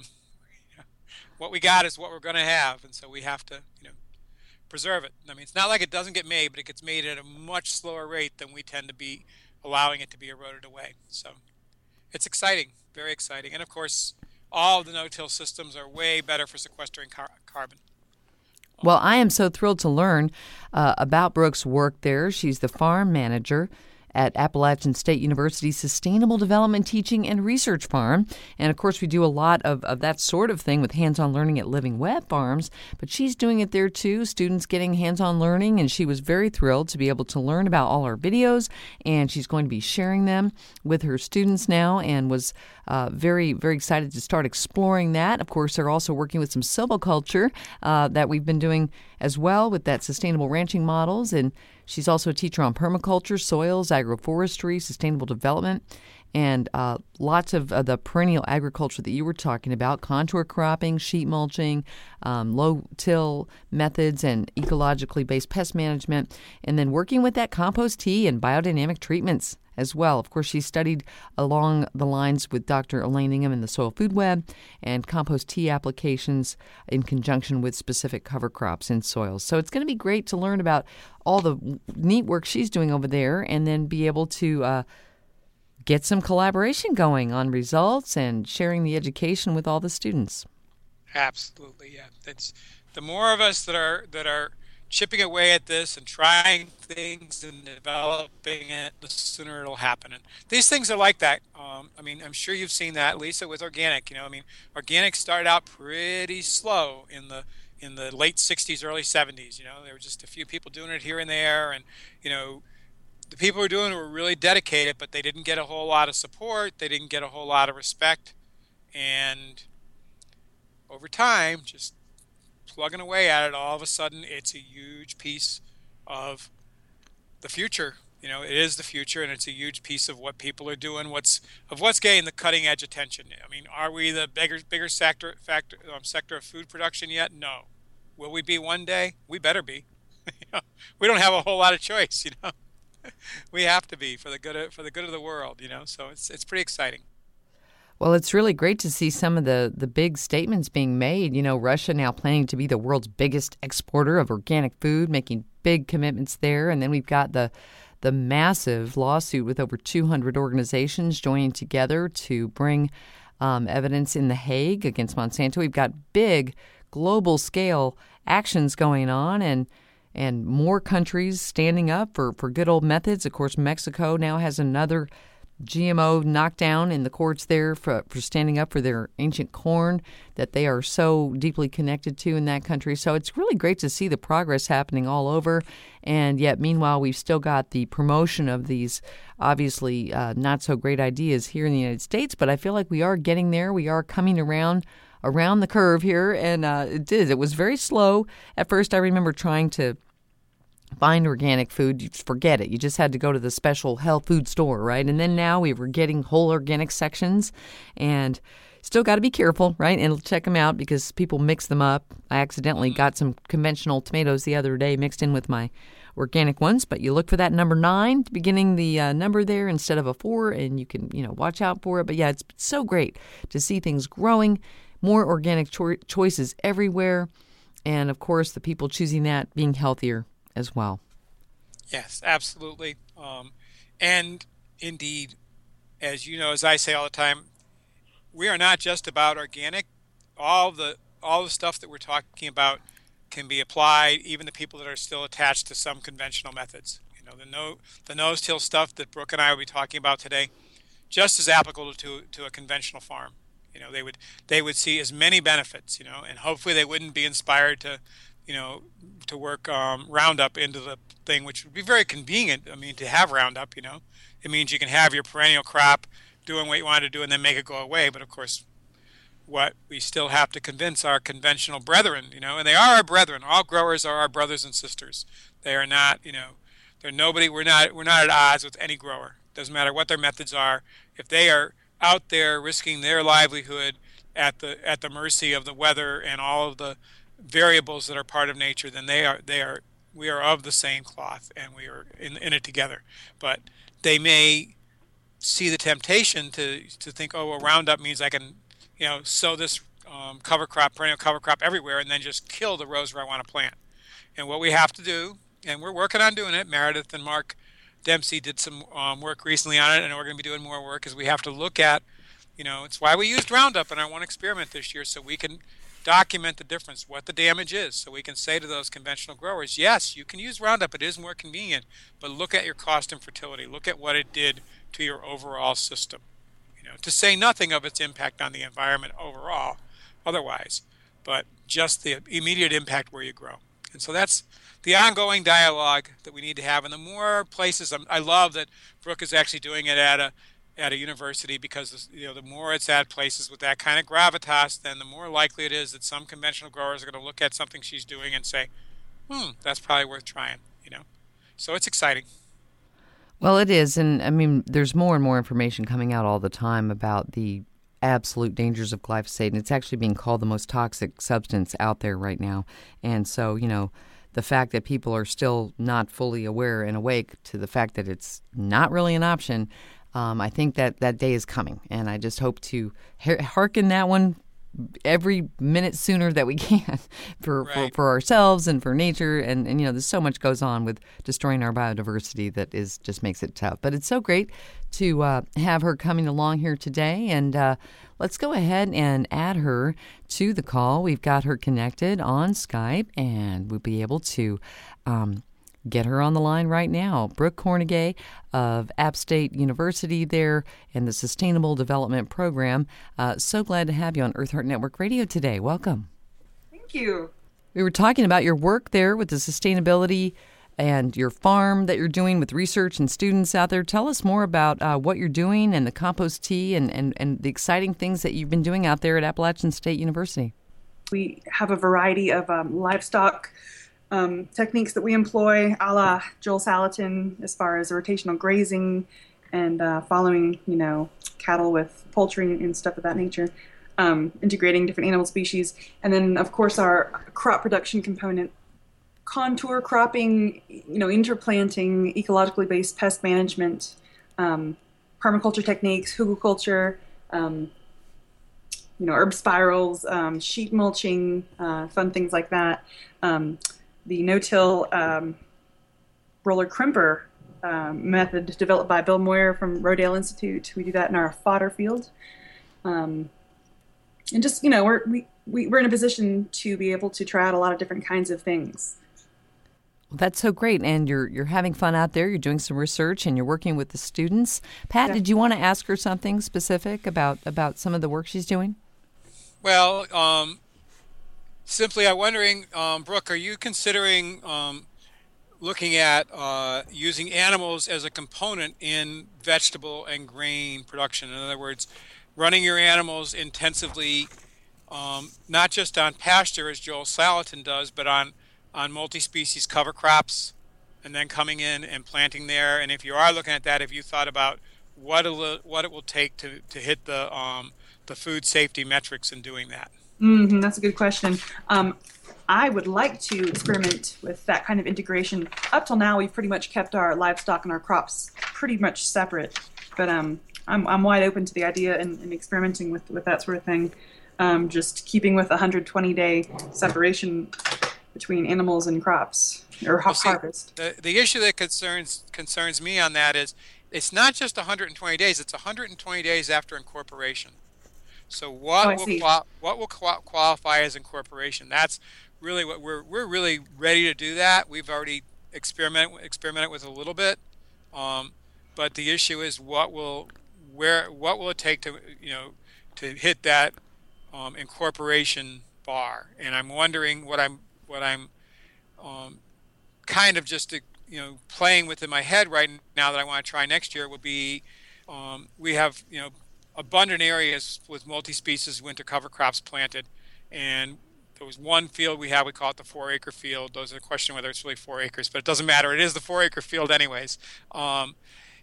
what we got is what we're going to have, and so we have to, you know, preserve it. I mean, it's not like it doesn't get made, but it gets made at a much slower rate than we tend to be allowing it to be eroded away. So it's exciting, very exciting. And of course, all of the no-till systems are way better for sequestering car- carbon. Well, I am so thrilled to learn uh, about Brooke's work there. She's the farm manager at Appalachian State University's Sustainable Development Teaching and Research Farm. And, of course, we do a lot of, of that sort of thing with hands-on learning at Living Web Farms, but she's doing it there, too, students getting hands-on learning, and she was very thrilled to be able to learn about all our videos, and she's going to be sharing them with her students now and was uh, very, very excited to start exploring that. Of course, they're also working with some silviculture uh, that we've been doing as well with that sustainable ranching models, and she's also a teacher on permaculture, soils, agroforestry, sustainable development, and uh, lots of uh, the perennial agriculture that you were talking about, contour cropping, sheet mulching, um, low-till methods, and ecologically based pest management, and then working with that compost tea and biodynamic treatments as well. Of course, she studied along the lines with Doctor Elaine Ingham in the Soil Food Web and compost tea applications in conjunction with specific cover crops in soils. So it's going to be great to learn about all the neat work she's doing over there and then be able to uh, get some collaboration going on results and sharing the education with all the students. Absolutely, yeah. That's the more of us that are that are chipping away at this and trying things and developing it, the sooner it'll happen. And these things are like that. Um, I mean, I'm sure you've seen that, Lisa, with organic. You know, I mean, organic started out pretty slow in the in the late sixties, early seventies. You know, there were just a few people doing it here and there, and you know, the people who were doing it were really dedicated, but they didn't get a whole lot of support. They didn't get a whole lot of respect, and over time, just plugging away at it, all of a sudden, it's a huge piece of the future. You know, it is the future, and it's a huge piece of what people are doing. What's of what's getting the cutting edge attention. I mean, are we the bigger bigger sector factor um, sector of food production yet? No. Will we be one day? We better be. You know, we don't have a whole lot of choice. You know, we have to be for the good of, for the good of the world. You know, so it's it's pretty exciting. Well, it's really great to see some of the, the big statements being made. You know, Russia now planning to be the world's biggest exporter of organic food, making big commitments there. And then we've got the the massive lawsuit with over two hundred organizations joining together to bring um, evidence in The Hague against Monsanto. We've got big global scale actions going on, and and more countries standing up for, for good old methods. Of course, Mexico now has another G M O knockdown in the courts there for, for standing up for their ancient corn that they are so deeply connected to in that country. So it's really great to see the progress happening all over. And yet, meanwhile, we've still got the promotion of these obviously uh, not so great ideas here in the United States. But I feel like we are getting there. We are coming around around the curve here. And uh, it did. It was very slow. At first, I remember trying to find organic food. You forget it. You just had to go to the special health food store, right? And then now we were getting whole organic sections, and still got to be careful, right? And check them out because people mix them up. I accidentally got some conventional tomatoes the other day mixed in with my organic ones, but you look for that number nine, beginning the uh, number there instead of a four, and you can, you know, watch out for it. But yeah, it's so great to see things growing, more organic cho- choices everywhere, and of course the people choosing that being healthier as well. Yes, absolutely. Um, and indeed, as you know, as I say all the time, we are not just about organic. All the all the stuff that we're talking about can be applied, even to people that are still attached to some conventional methods. You know, the no the nose-till stuff that Brooke and I will be talking about today, just as applicable to to a conventional farm. You know, they would they would see as many benefits. You know, and hopefully they wouldn't be inspired to, you know, to work um, Roundup into the thing, which would be very convenient. I mean, to have Roundup, you know, it means you can have your perennial crop doing what you want to do and then make it go away. But of course, what we still have to convince our conventional brethren, you know, and they are our brethren. All growers are our brothers and sisters. They are not, you know, they're nobody. We're not. We're not at odds with any grower. Doesn't matter what their methods are. If they are out there risking their livelihood at the at the mercy of the weather and all of the variables that are part of nature, then they are they are we are of the same cloth, and we are in, in it together. But they may see the temptation to to think, oh, well, Roundup means I can, you know, sow this um, cover crop, perennial cover crop everywhere, and then just kill the rows where I want to plant. And what we have to do, and we're working on doing it, Meredith and Mark Dempsey did some um, work recently on it, and we're going to be doing more work, is we have to look at, you know, it's why we used Roundup in our one experiment this year, so we can document the difference, what the damage is, so we can say to those conventional growers, yes, you can use Roundup, it is more convenient, but look at your cost and fertility, look at what it did to your overall system, you know, to say nothing of its impact on the environment overall otherwise, but just the immediate impact where you grow. And so that's the ongoing dialogue that we need to have. And the more places, I'm, I love that Brooke is actually doing it at a at a university, because, you know, the more it's at places with that kind of gravitas, then the more likely it is that some conventional growers are going to look at something she's doing and say, hmm, that's probably worth trying, you know. So it's exciting. Well, it is. And I mean, there's more and more information coming out all the time about the absolute dangers of glyphosate. And it's actually being called the most toxic substance out there right now. And so, you know, the fact that people are still not fully aware and awake to the fact that it's not really an option, Um, I think that that day is coming, and I just hope to hearken that one every minute sooner that we can for, Right. for, for ourselves and for nature. And, and, you know, there's so much goes on with destroying our biodiversity that is just makes it tough. But it's so great to uh, have her coming along here today. And uh, let's go ahead and add her to the call. We've got her connected on Skype, and we'll be able to um, get her on the line right now. Brooke Cornegay of App State University there and the Sustainable Development Program. Uh, so glad to have you on Earth Heart Network Radio today. Welcome. Thank you. We were talking about your work there with the sustainability and your farm that you're doing with research and students out there. Tell us more about uh, what you're doing and the compost tea and, and, and the exciting things that you've been doing out there at Appalachian State University. We have a variety of um, livestock Um, techniques that we employ, a la Joel Salatin, as far as rotational grazing and uh, following, you know, cattle with poultry and stuff of that nature, um, integrating different animal species, and then, of course, our crop production component, contour cropping, you know, interplanting, ecologically based pest management, um, permaculture techniques, hugelkultur, um, you know, herb spirals, um, sheet mulching, uh, fun things like that. Um, The no-till um, roller crimper um, method developed by Bill Moyer from Rodale Institute. We do that in our fodder field. Um, and just, you know, we're, we, we, we're in a position to be able to try out a lot of different kinds of things. Well, that's so great. And you're you're having fun out there. You're doing some research and you're working with the students. Pat, Yeah. did you want to ask her something specific about, about some of the work she's doing? Well, um, simply, I'm wondering, um, Brooke, are you considering um, looking at uh, using animals as a component in vegetable and grain production? In other words, running your animals intensively, um, not just on pasture, as Joel Salatin does, but on, on multi-species cover crops, and then coming in and planting there. And if you are looking at that, if you thought about what it, what it will take to, to hit the, um, the food safety metrics in doing that. Mm-hmm, that's a good question. Um, I would like to experiment with that kind of integration. Up till now, we've pretty much kept our livestock and our crops pretty much separate. But um, I'm, I'm wide open to the idea and, and experimenting with, with that sort of thing. Um, just keeping with a one hundred twenty day separation between animals and crops or Well, see, harvest. the, the issue that concerns concerns me on that is it's not just one hundred twenty days, it's one hundred twenty days after incorporation. So what Oh, I will see. qual- what will qual- qualify as incorporation? That's really what we're we're really ready to do that. We've already experiment experimented with a little bit, um, but the issue is what will where what will it take to you know to hit that um, incorporation bar? And I'm wondering what I'm what I'm um, kind of just you know playing with in my head right now that I want to try next year would be um, we have you know. abundant areas with multi-species winter cover crops planted, and there was one field we have, we call it the four acre field. Those are the question whether it's really four acres, but it doesn't matter. It is the four acre field anyways. Um,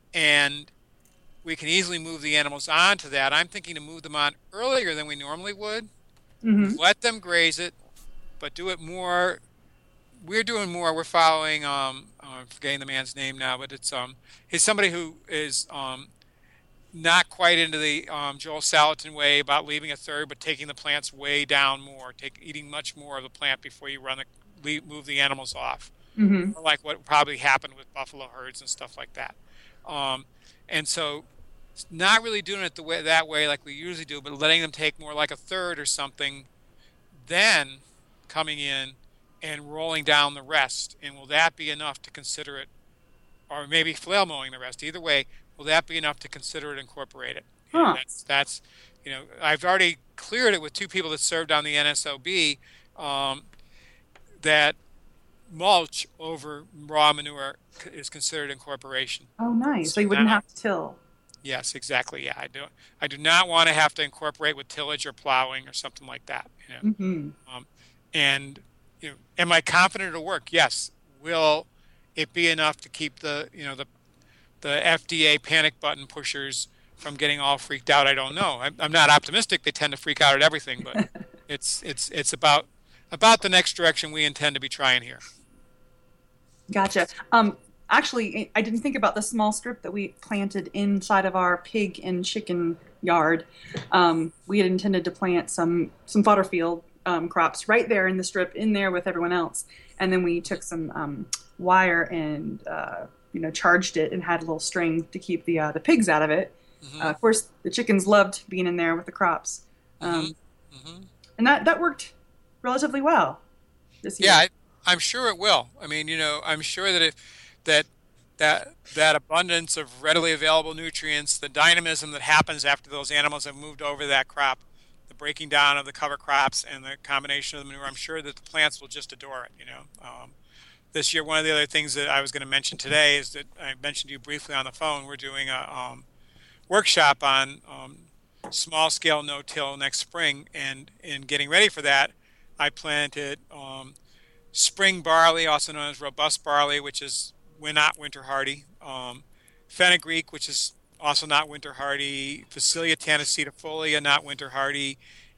and we can easily move the animals onto that. I'm thinking to move them on earlier than we normally would. Mm-hmm. Let them graze it, but do it more. We're doing more. We're following, um, I'm forgetting the man's name now, but it's, um, he's somebody who is, um, not quite into the um, Joel Salatin way about leaving a third, but taking the plants way down more, take eating much more of the plant before you run the leave, move the animals off, Mm-hmm. like what probably happened with buffalo herds and stuff like that. Um, and so, not really doing it the way that way like we usually do, but letting them take more like a third or something, then coming in and rolling down the rest. And will that be enough to consider it, or maybe flail mowing the rest? Either way. Will that be enough to consider it incorporated? Huh. That's, that's, you know, I've already cleared it with two people that served on the N S O B um, that mulch over raw manure is considered incorporation. Oh, nice. So you wouldn't now- have to till. Yes, exactly. Yeah, I do. I do not want to have to incorporate with tillage or plowing or something like that. You know? Mm-hmm. Um, and you know, am I confident it'll work? Yes. Will it be enough to keep the you know the the F D A panic button pushers from getting all freaked out? I don't know. I'm, I'm not optimistic. They tend to freak out at everything, but it's it's it's about about the next direction we intend to be trying here. Gotcha. Um, actually, I didn't think about the small strip that we planted inside of our pig and chicken yard. Um, we had intended to plant some some fodder field um, crops right there in the strip, in there with everyone else, and then we took some um, wire and uh, you know charged it and had a little string to keep the uh, the pigs out of it. Mm-hmm. Uh, of course, the chickens loved being in there with the crops, um, mm-hmm. Mm-hmm. and that that worked relatively well this year. Yeah, I, I'm sure it will. I mean, you know, I'm sure that if that that that abundance of readily available nutrients, the dynamism that happens after those animals have moved over that crop, the breaking down of the cover crops and the combination of the manure, I'm sure that the plants will just adore it. You know, um, this year, one of the other things that I was going to mention today is that I mentioned to you briefly on the phone. We're doing a um, workshop on um, small-scale no-till next spring, and in getting ready for that, I planted um, spring barley, also known as robust barley, which is we're not winter hardy. Um, fenugreek, which is also not winter hardy. Phacelia tanacetifolia, not winter hardy.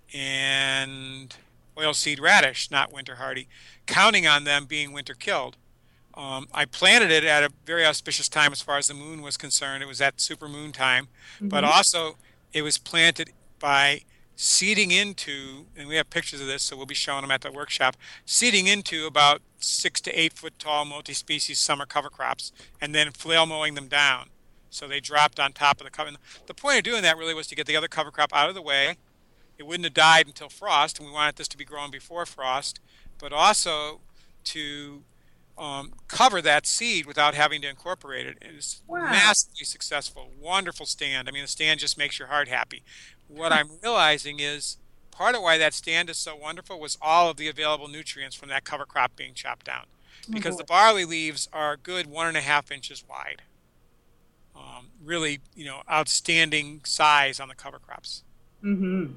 And oilseed radish, not winter hardy. Counting on them being winter killed. Um, I planted it at a very auspicious time as far as the moon was concerned. It was at supermoon time. Mm-hmm. But also, it was planted by seeding into, and we have pictures of this, so we'll be showing them at the workshop, seeding into about six to eight foot tall multi-species summer cover crops, and then flail mowing them down. So they dropped on top of the cover. The point of doing that really was to get the other cover crop out of the way. It wouldn't have died until frost, and we wanted this to be grown before frost, but also to um, cover that seed without having to incorporate it. It was wow. massively successful, wonderful stand. I mean, the stand just makes your heart happy. What I'm realizing is part of why that stand is so wonderful was all of the available nutrients from that cover crop being chopped down. Because mm-hmm. the barley leaves are a good one and a half inches wide. Um, really, you know, outstanding size on the cover crops. Mm-hmm.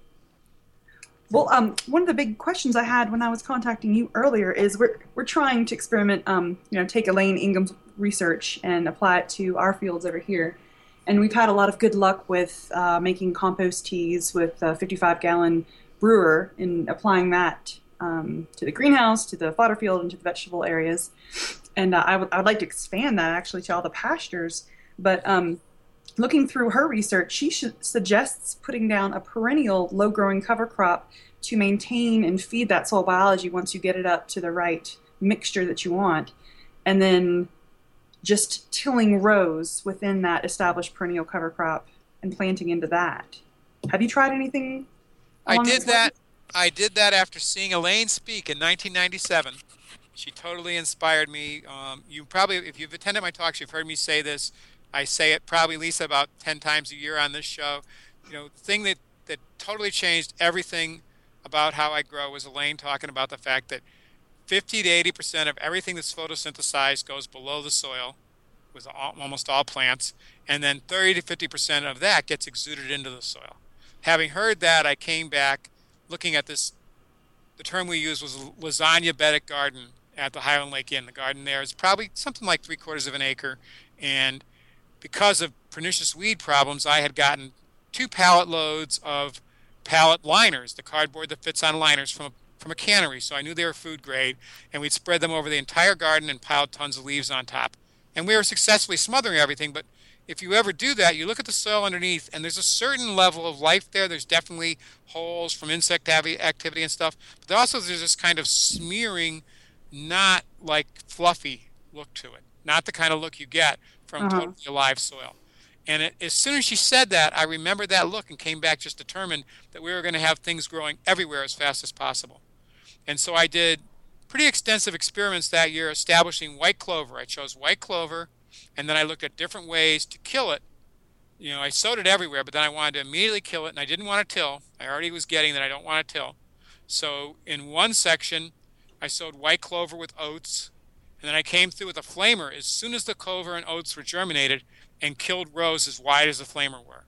Well, um, one of the big questions I had when I was contacting you earlier is we're we're trying to experiment, um, you know, take Elaine Ingham's research and apply it to our fields over here. And we've had a lot of good luck with uh, making compost teas with a fifty-five gallon brewer and applying that um, to the greenhouse, to the fodder field, and to the vegetable areas. And uh, I would I would like to expand that actually to all the pastures. But um, looking through her research, she sh- suggests putting down a perennial low-growing cover crop to maintain and feed that soil biology once you get it up to the right mixture that you want. And then just tilling rows within that established perennial cover crop and planting into that. Have you tried anything? I did that. I did that after seeing Elaine speak in nineteen ninety-seven. She totally inspired me. Um, you probably, if you've attended my talks, you've heard me say this. I say it probably, Lisa, about ten times a year on this show. You know, the thing that, that totally changed everything about how I grow was Elaine talking about the fact that fifty to eighty percent of everything that's photosynthesized goes below the soil with all, almost all plants, and then thirty to fifty percent of that gets exuded into the soil. Having heard that, I came back looking at this. The term we used was lasagna bedded garden at the Highland Lake Inn. The garden there is probably something like three quarters of an acre, and because of pernicious weed problems, I had gotten two pallet loads of pallet liners, the cardboard that fits on liners from a, from a cannery, so I knew they were food grade, and we'd spread them over the entire garden and piled tons of leaves on top. And we were successfully smothering everything, but if you ever do that, you look at the soil underneath, and there's a certain level of life there. There's definitely holes from insect activity and stuff, but also there's this kind of smearing, not like fluffy look to it, not the kind of look you get from uh-huh. totally alive soil. And it, as soon as she said that, I remembered that look and came back just determined that we were going to have things growing everywhere as fast as possible. And so I did pretty extensive experiments that year establishing white clover. I chose white clover, and then I looked at different ways to kill it. You know, I sowed it everywhere, but then I wanted to immediately kill it, and I didn't want to till. I already was getting that I don't want to till. So in one section, I sowed white clover with oats, and then I came through with a flamer as soon as the clover and oats were germinated and killed rows as wide as the flamer were.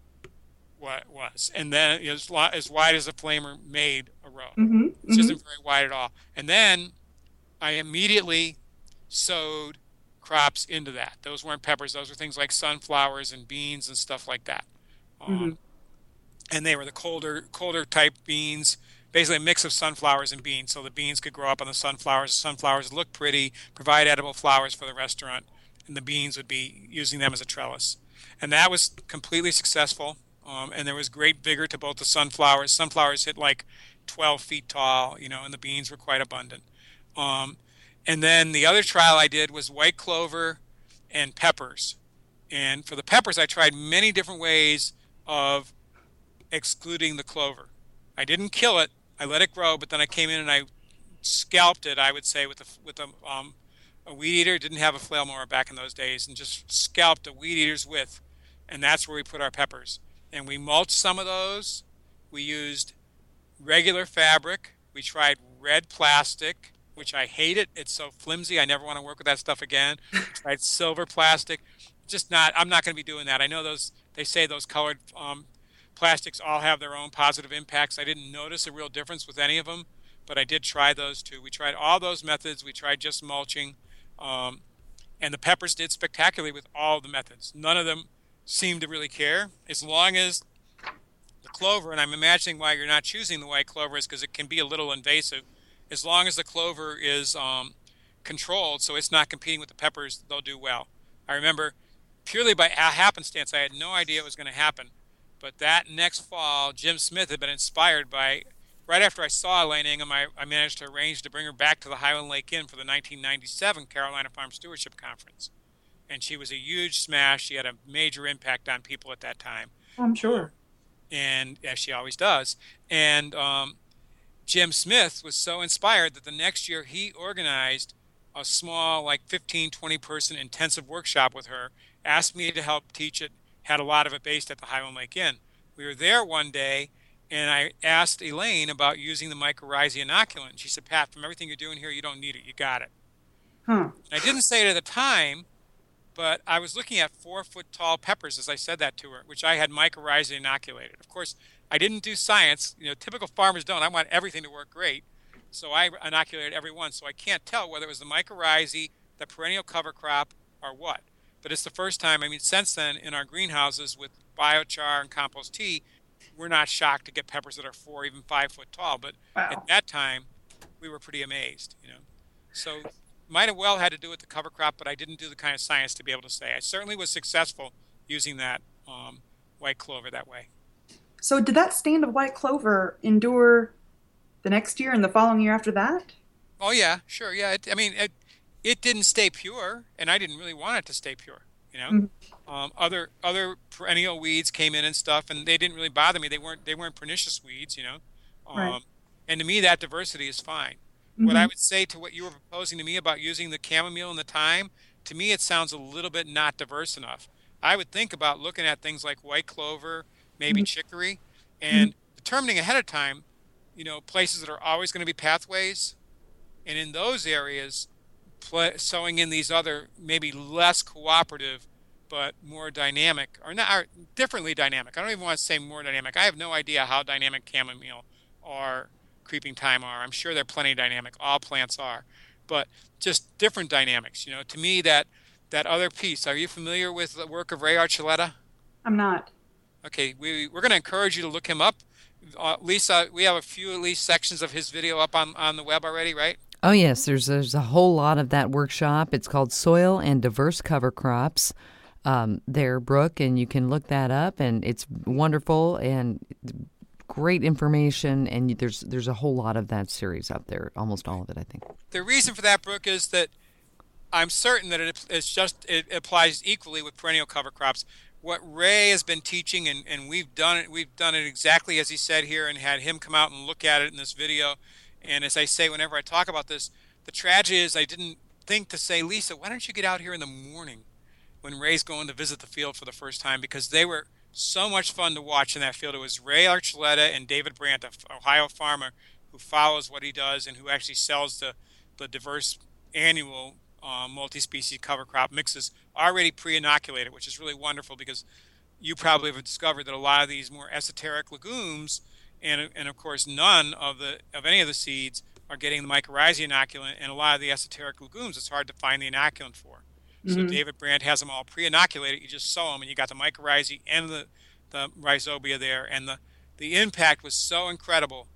What was. And then you know, as wide as the flamer made a row. Mm-hmm, it mm-hmm. isn't very wide at all. And then I immediately sowed crops into that. Those weren't peppers. Those were things like sunflowers and beans and stuff like that. Um, mm-hmm. And they were the colder, colder type beans, basically a mix of sunflowers and beans, so the beans could grow up on the sunflowers. The sunflowers look pretty, provide edible flowers for the restaurant, and the beans would be using them as a trellis. And that was completely successful, um, and there was great vigor to both the sunflowers. Sunflowers hit like twelve feet tall, you know, and the beans were quite abundant. Um, and then the other trial I did was white clover and peppers. And for the peppers, I tried many different ways of excluding the clover. I didn't kill it. I let it grow, but then I came in and I scalped it, I would say, with a, with a, um, a weed eater. Didn't have a flail mower back in those days, and just scalped a weed eater's width. And that's where we put our peppers. And we mulched some of those. We used regular fabric. We tried red plastic, which I hate it. It's so flimsy. I never want to work with that stuff again. We tried silver plastic. Just not, I'm not going to be doing that. I know those, they say those colored um, plastics all have their own positive impacts. I didn't notice a real difference with any of them, but I did try those too. We tried all those methods. We tried just mulching. Um, and the peppers did spectacularly with all the methods. None of them seemed to really care. As long as the clover, and I'm imagining why you're not choosing the white clover is because it can be a little invasive. As long as the clover is um, controlled, so it's not competing with the peppers, they'll do well. I remember purely by happenstance, I had no idea it was going to happen. But that next fall, Jim Smith had been inspired by, right after I saw Elaine Ingham, I, I managed to arrange to bring her back to the Highland Lake Inn for the nineteen ninety-seven Carolina Farm Stewardship Conference. And she was a huge smash. She had a major impact on people at that time. I'm sure. And as she always does. And um, Jim Smith was so inspired that the next year he organized a small, like fifteen, twenty person intensive workshop with her, asked me to help teach it, had a lot of it based at the Highland Lake Inn. We were there one day, and I asked Elaine about using the mycorrhizae inoculant. And she said, Pat, from everything you're doing here, you don't need it. You got it. Huh. And I didn't say it at the time, but I was looking at four-foot-tall peppers as I said that to her, which I had mycorrhizae inoculated. Of course, I didn't do science. You know, typical farmers don't. I want everything to work great. So I inoculated every one. So I can't tell whether it was the mycorrhizae, the perennial cover crop, or what. But it's the first time, I mean, since then, in our greenhouses with biochar and compost tea, we're not shocked to get peppers that are four, even five foot tall. But Wow. at that time, we were pretty amazed, you know. So might have well had to do with the cover crop, but I didn't do the kind of science to be able to say. I certainly was successful using that um, white clover that way. So did that stand of white clover endure the next year and the following year after that? Oh, yeah, sure, yeah. It, I mean, it, it didn't stay pure, and I didn't really want it to stay pure, you know. Mm-hmm. Um, other other perennial weeds came in and stuff, and they didn't really bother me. They weren't they weren't pernicious weeds, you know. Um, right. And to me, that diversity is fine. Mm-hmm. What I would say to what you were proposing to me about using the chamomile and the thyme, to me it sounds a little bit not diverse enough. I would think about looking at things like white clover, maybe mm-hmm. chicory, and mm-hmm. determining ahead of time, you know, places that are always going to be pathways, and in those areas, pl- sowing in these other maybe less cooperative but more dynamic, or not or differently dynamic. I don't even want to say more dynamic. I have no idea how dynamic chamomile or creeping thyme are. I'm sure they're plenty dynamic. All plants are, but just different dynamics. You know, to me, that that other piece. Are you familiar with the work of Ray Archuleta? I'm not. Okay, we we're going to encourage you to look him up. Uh, Lisa, we have a few at least sections of his video up on, on the web already, right? Oh yes, there's there's a whole lot of that workshop. It's called Soil and Diverse Cover Crops. Um, there, Brooke, and you can look that up, and it's wonderful and great information, and there's there's a whole lot of that series out there, almost all of it, I think. The reason for that, Brooke, is that I'm certain that it, it's just it applies equally with perennial cover crops. What Ray has been teaching, and, and we've done it, we've done it exactly as he said here, and had him come out and look at it in this video. And as I say, whenever I talk about this, the tragedy is I didn't think to say, Lisa, why don't you get out here in the morning when Ray's going to visit the field for the first time, because they were so much fun to watch in that field. It was Ray Archuleta and David Brandt, an Ohio farmer who follows what he does and who actually sells the, the diverse annual uh, multi-species cover crop mixes already pre-inoculated, which is really wonderful because you probably have discovered that a lot of these more esoteric legumes and, and of course, none of the of any of the seeds are getting the mycorrhizae inoculant, and a lot of the esoteric legumes it's hard to find the inoculant for. So mm-hmm. David Brandt has them all pre-inoculated. You just sow them, and you got the mycorrhizae and the, the rhizobia there. And the, the impact was so incredible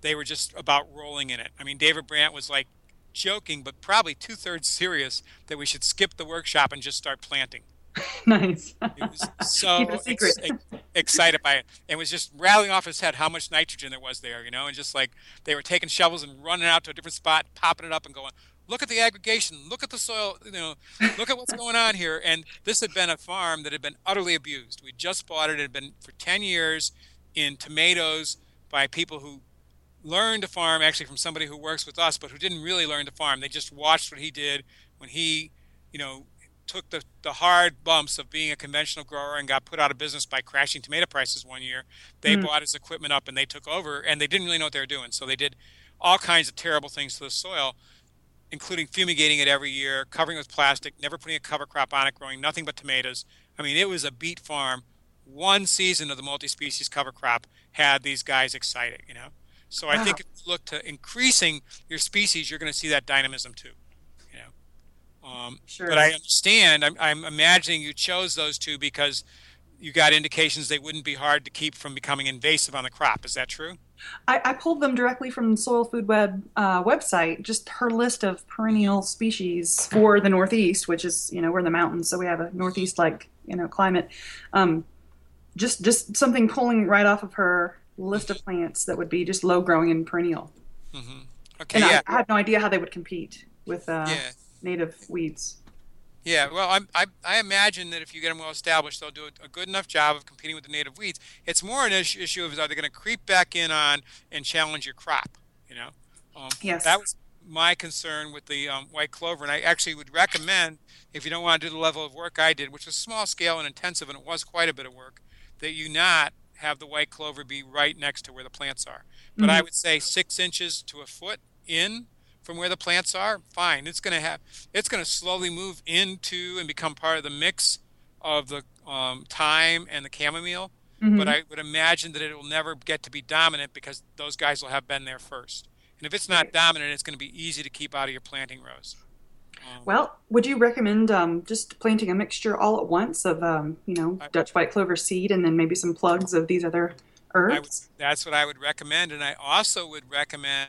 they were just about rolling in it. I mean, David Brandt was like joking, but probably two thirds serious that we should skip the workshop and just start planting. Nice. He was Keep so it a secret. ex- ex- excited by it, and was just rattling off his head how much nitrogen there was there, you know, and just like they were taking shovels and running out to a different spot, popping it up, and going, "Look at the aggregation, look at the soil, you know, look at what's going on here." And this had been a farm that had been utterly abused. We just bought it; it had been for ten years in tomatoes by people who learned to farm, actually from somebody who works with us, but who didn't really learn to farm. They just watched what he did when he, you know, took the, the hard bumps of being a conventional grower and got put out of business by crashing tomato prices one year. They Mm. bought his equipment up and they took over, and they didn't really know what they were doing. So they did all kinds of terrible things to the soil, including fumigating it every year, covering it with plastic, never putting a cover crop on it, growing nothing but tomatoes. I mean, it was a beet farm. One season of the multi-species cover crop had these guys excited, you know. So I Wow. think if you look to increasing your species, you're going to see that dynamism too, you know. Um, Sure. But I understand. I'm, I'm imagining you chose those two because you got indications they wouldn't be hard to keep from becoming invasive on the crop. Is that true? I, I pulled them directly from the Soil Food Web uh, website, just her list of perennial species for the Northeast, which is, you know, we're in the mountains, so we have a Northeast-like, you know, climate. Um, just just something pulling right off of her list of plants that would be just low-growing and perennial. Mm-hmm. Okay. And Yeah. I, I had no idea how they would compete with uh, Yeah. native weeds. Yeah, well, I'm, I I imagine that if you get them well established, they'll do a, a good enough job of competing with the native weeds. It's more an issue, issue of are they going to creep back in on and challenge your crop? You know, um, Yes. that was my concern with the um, white clover, and I actually would recommend if you don't want to do the level of work I did, which was small scale and intensive, and it was quite a bit of work, that you not have the white clover be right next to where the plants are. But I Mhm. would say six inches to a foot in from where the plants are, fine. It's going to have, it's going to slowly move into and become part of the mix of the um, thyme and the chamomile. Mhm. But I would imagine that it will never get to be dominant because those guys will have been there first. And if it's not Right. dominant, it's going to be easy to keep out of your planting rows. Um, Well, would you recommend um, just planting a mixture all at once of, um, you know, I- Dutch white clover seed and then maybe some plugs of these other I would, herbs? that's what I would recommend. And I also would recommend,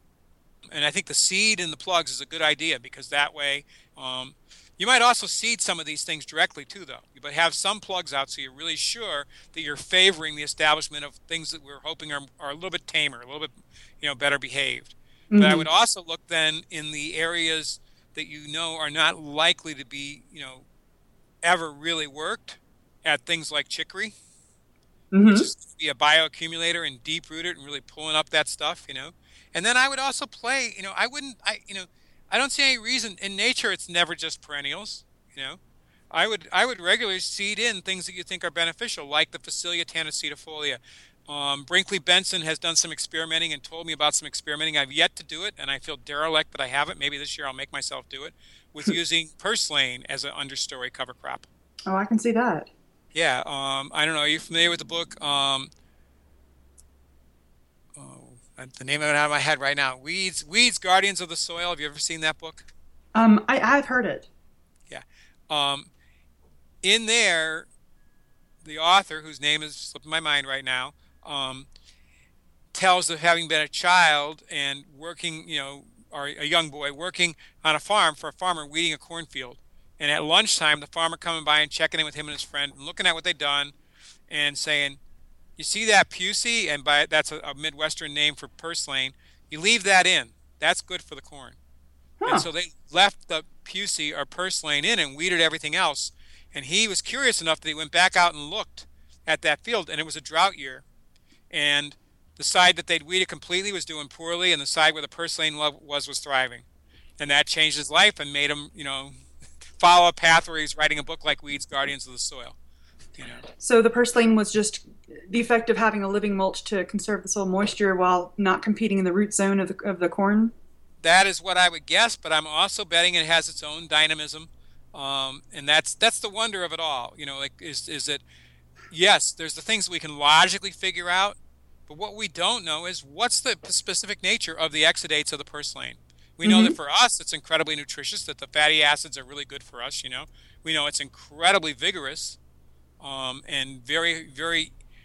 and I think the seed and the plugs is a good idea because that way, um, you might also seed some of these things directly too, though. But have some plugs out so you're really sure that you're favoring the establishment of things that we're hoping are, are a little bit tamer, a little bit, you know, better behaved. But I Mhm. would also look then in the areas that you know are not likely to be, you know, ever really worked at things like chicory, which Mhm. is to be a bioaccumulator and deep rooted and really pulling up that stuff, you know. And then I would also play, you know, I wouldn't, I, you know, I don't see any reason in nature it's never just perennials, you know. I would, I would regularly seed in things that you think are beneficial, like the Phacelia tannacetifolia. Um, Brinkley Benson has done some experimenting and told me about some experimenting. I've yet to do it, and I feel derelict that I haven't. Maybe this year I'll make myself do it with using purslane as an understory cover crop. Oh, I can see that. Yeah, um, I don't know. Are you familiar with the book? Um, oh, uh, the name of it out of my head right now. Weeds, Weeds, Guardians of the Soil. Have you ever seen that book? Um, I, I've heard it. Yeah. Um, in there, the author, whose name is slipping my mind right now, um, tells of having been a child and working, you know, or a young boy working on a farm for a farmer weeding a cornfield. And at lunchtime, the farmer coming by and checking in with him and his friend and looking at what they'd done and saying, "You see that pusey?" And by that's a, a Midwestern name for purslane. "You leave that in. That's good for the corn." Huh. And so they left the pusey or purslane in and weeded everything else. And he was curious enough that he went back out and looked at that field, and it was a drought year. And the side that they'd weeded completely was doing poorly, and the side where the purslane lo- was was thriving. And that changed his life and made him, you know, follow a path where he's writing a book like Weeds, Guardians of the Soil. You know. So the purslane was just the effect of having a living mulch to conserve the soil moisture while not competing in the root zone of the, of the corn? That is what I would guess, but I'm also betting it has its own dynamism, um, and that's that's the wonder of it all. You know, like is is that yes, there's the things we can logically figure out, but what we don't know is what's the specific nature of the exudates of the purslane. We know Mhm. that for us, it's incredibly nutritious. That the fatty acids are really good for us. You know, we know it's incredibly vigorous, um, and very very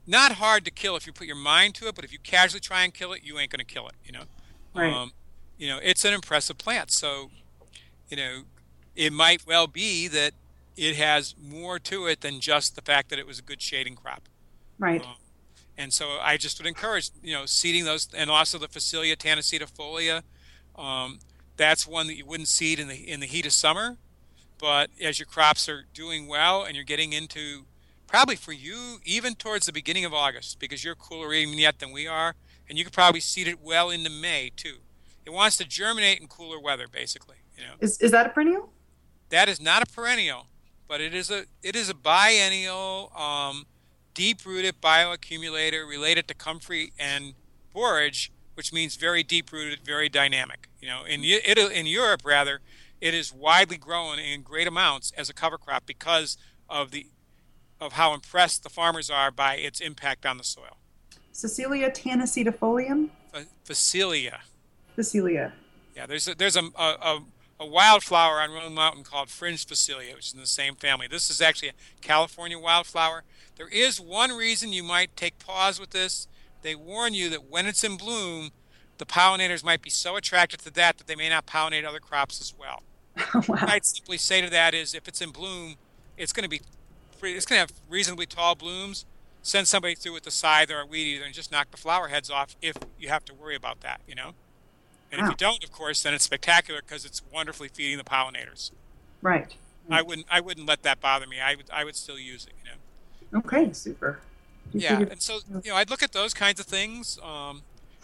not hard to kill if you put your mind to it, but if you casually try and kill it, you ain't going to kill it, you know. Right. Um, you know, it's an impressive plant. So, you know, it might well be that it has more to it than just the fact that it was a good shading crop. Right. Um, and so I just would encourage, you know, seeding those, and also the Phacelia tannacetifolia. Um, that's one that you wouldn't seed in the in the heat of summer, but as your crops are doing well and you're getting into, probably for you, even towards the beginning of August, because you're cooler even yet than we are, and you could probably seed it well into May too. It wants to germinate in cooler weather, basically. You know, Is is that a perennial? that is not a perennial, but it is a it is a biennial, um, deep-rooted bioaccumulator related to comfrey and borage, which means very deep-rooted, very dynamic. You know, in it, in Europe rather, it is widely grown in great amounts as a cover crop because of the of how impressed the farmers are by its impact on the soil. Cecilia tannacetifolium? Phacelia. Phacelia. Yeah, there's a, there's a, a, a wildflower on Roan Mountain called Fringe Phacelia, which is in the same family. This is actually a California wildflower. There is one reason you might take pause with this. They warn you that when it's in bloom, the pollinators might be so attracted to that that they may not pollinate other crops as well. Wow. What I'd simply say to that is, if it's in bloom, it's going to be it's going to have reasonably tall blooms. Send somebody through with the scythe or a weed eater and just knock the flower heads off if you have to worry about that, you know. And Wow. if you don't, of course, then it's spectacular because it's wonderfully feeding the pollinators. Right. I wouldn't I wouldn't let that bother me. I would I would still use it, you know. Okay, super. You Yeah, figured- and so you know, I'd look at those kinds of things, um,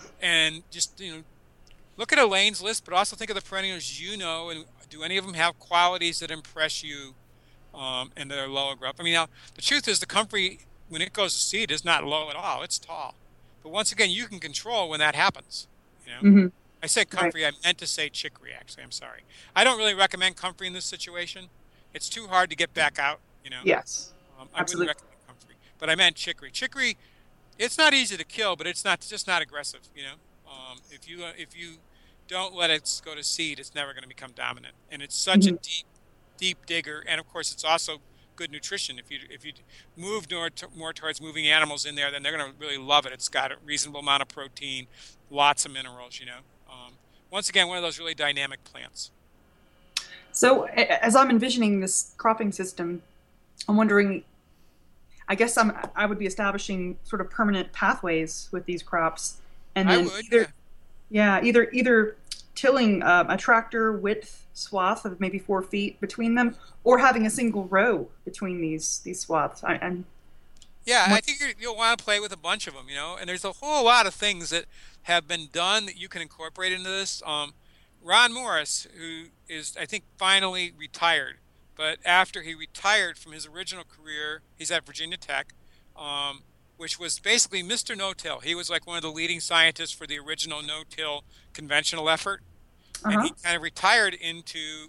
and just you know, look at Elaine's list, but also think of the perennials you know, and do any of them have qualities that impress you, um, and that are lower growth? I mean, now the truth is, the comfrey when it goes to seed is not low at all; it's tall. But once again, you can control when that happens. You know, Mhm. I said comfrey, I meant to say chicory. Actually, I'm sorry. I don't really recommend comfrey in this situation. It's too hard to get back out. You know. Yes. Um, I Absolutely. wouldn't recommend comfrey, but I meant chicory. Chicory, it's not easy to kill, but it's not it's just not aggressive. You know, um, if you uh, if you don't let it go to seed, it's never going to become dominant. And it's such a Mhm. deep, deep digger, and of course, it's also good nutrition. If you if you move more to, more towards moving animals in there, then they're going to really love it. It's got a reasonable amount of protein, lots of minerals. You know, um, once again, one of those really dynamic plants. So a- as I'm envisioning this cropping system, I'm wondering, I guess I'm I would be establishing sort of permanent pathways with these crops, and I then would, either yeah. yeah, either either tilling uh, a tractor width swath of maybe four feet between them, or having a single row between these these swaths. I, I'm Yeah, I think you're, you'll want to play with a bunch of them, you know. And there's a whole lot of things that have been done that you can incorporate into this. Um, Ron Morris, who is, I think, finally retired, but after he retired from his original career, he's at Virginia Tech, um, which was basically Mister No-Till. He was like one of the leading scientists for the original no-till conventional effort, and uh-huh. he kind of retired into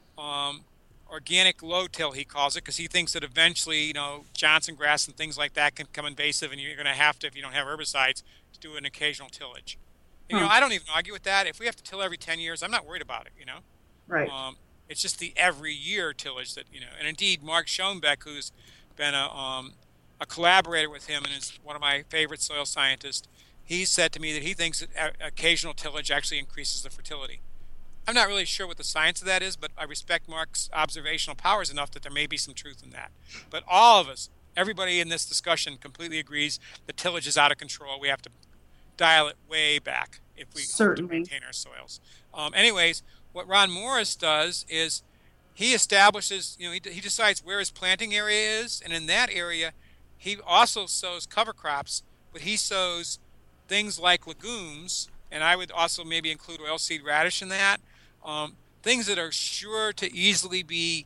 um, organic low-till, he calls it, because he thinks that eventually, you know, Johnson grass and things like that can become invasive, and you're going to have to, if you don't have herbicides, to do an occasional tillage. And, you know, Huh. I don't even argue with that. If we have to till every ten years, I'm not worried about it, you know. Right. Um, it's just the every year tillage that, you know, and indeed Mark Schoenbeck, who's been a, um, a collaborator with him and is one of my favorite soil scientists, he said to me that he thinks that a- occasional tillage actually increases the fertility. I'm not really sure what the science of that is, but I respect Mark's observational powers enough that there may be some truth in that. But all of us, everybody in this discussion completely agrees that tillage is out of control. We have to dial it way back if we hope to Certainly. maintain our soils. Um, anyways, what Ron Morris does is he establishes, you know, he, he decides where his planting area is, and in that area, he also sows cover crops, but he sows things like legumes, and I would also maybe include oilseed radish in that, um, things that are sure to easily be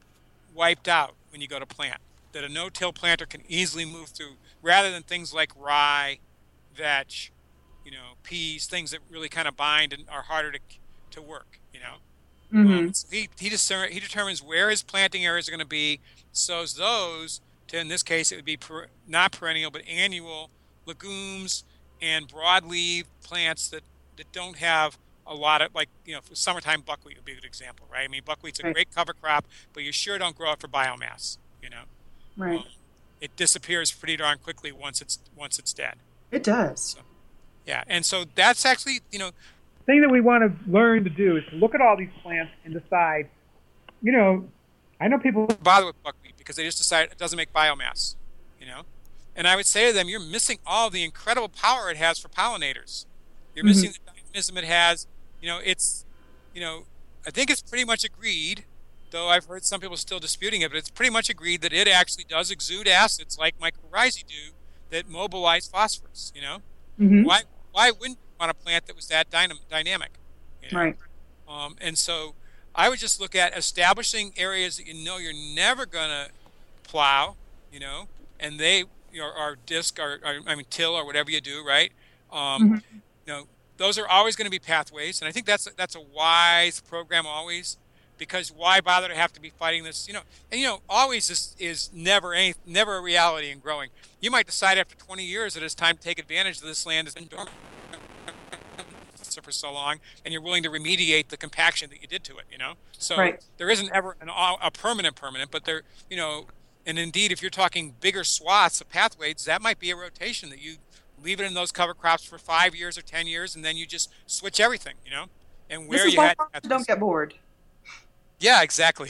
wiped out when you go to plant, that a no-till planter can easily move through, rather than things like rye, vetch, you know, peas, things that really kind of bind and are harder to to work, you know. hmm Um, so he he, discern, he determines where his planting areas are going to be, sows those to, in this case, it would be per, not perennial but annual legumes and broadleaf plants that, that don't have a lot of, like, you know, for summertime buckwheat would be a good example, right? I mean, buckwheat's a Right. great cover crop, but you sure don't grow it for biomass, you know. Right. Um, it disappears pretty darn quickly once it's once it's dead. It does. So, yeah, and so that's actually, you know, The thing that we want to learn to do is to look at all these plants and decide, you know, I know people bother with buckwheat because they just decide it doesn't make biomass, you know. And I would say to them, you're missing all the incredible power it has for pollinators. You're missing mm-hmm. the dynamism it has. You know, it's, you know, I think it's pretty much agreed, though I've heard some people still disputing it, but it's pretty much agreed that it actually does exude acids like mycorrhizae do that mobilize phosphorus, you know. Mm-hmm. Why why wouldn't you want a plant that was that dynam- dynamic? You know? Right. Um, and so I would just look at establishing areas that you know you're never going to plow, you know, and they, you know, are disc or, or I mean till or whatever you do, right? Um, mm-hmm. You know, those are always going to be pathways, and I think that's that's a wise program always, because why bother to have to be fighting this, you know? And you know, always is is never any never a reality in growing. You might decide after twenty years that it's time to take advantage of this land that's been dormant for so long, and you're willing to remediate the compaction that you did to it, you know? So right. There isn't ever an, a permanent permanent, but there, you know, and indeed, if you're talking bigger swaths of pathways, that might be a rotation that you leave it in those cover crops for five years or ten years, and then you just switch everything, you know? And where this is you why had farmers don't get bored. Yeah, exactly.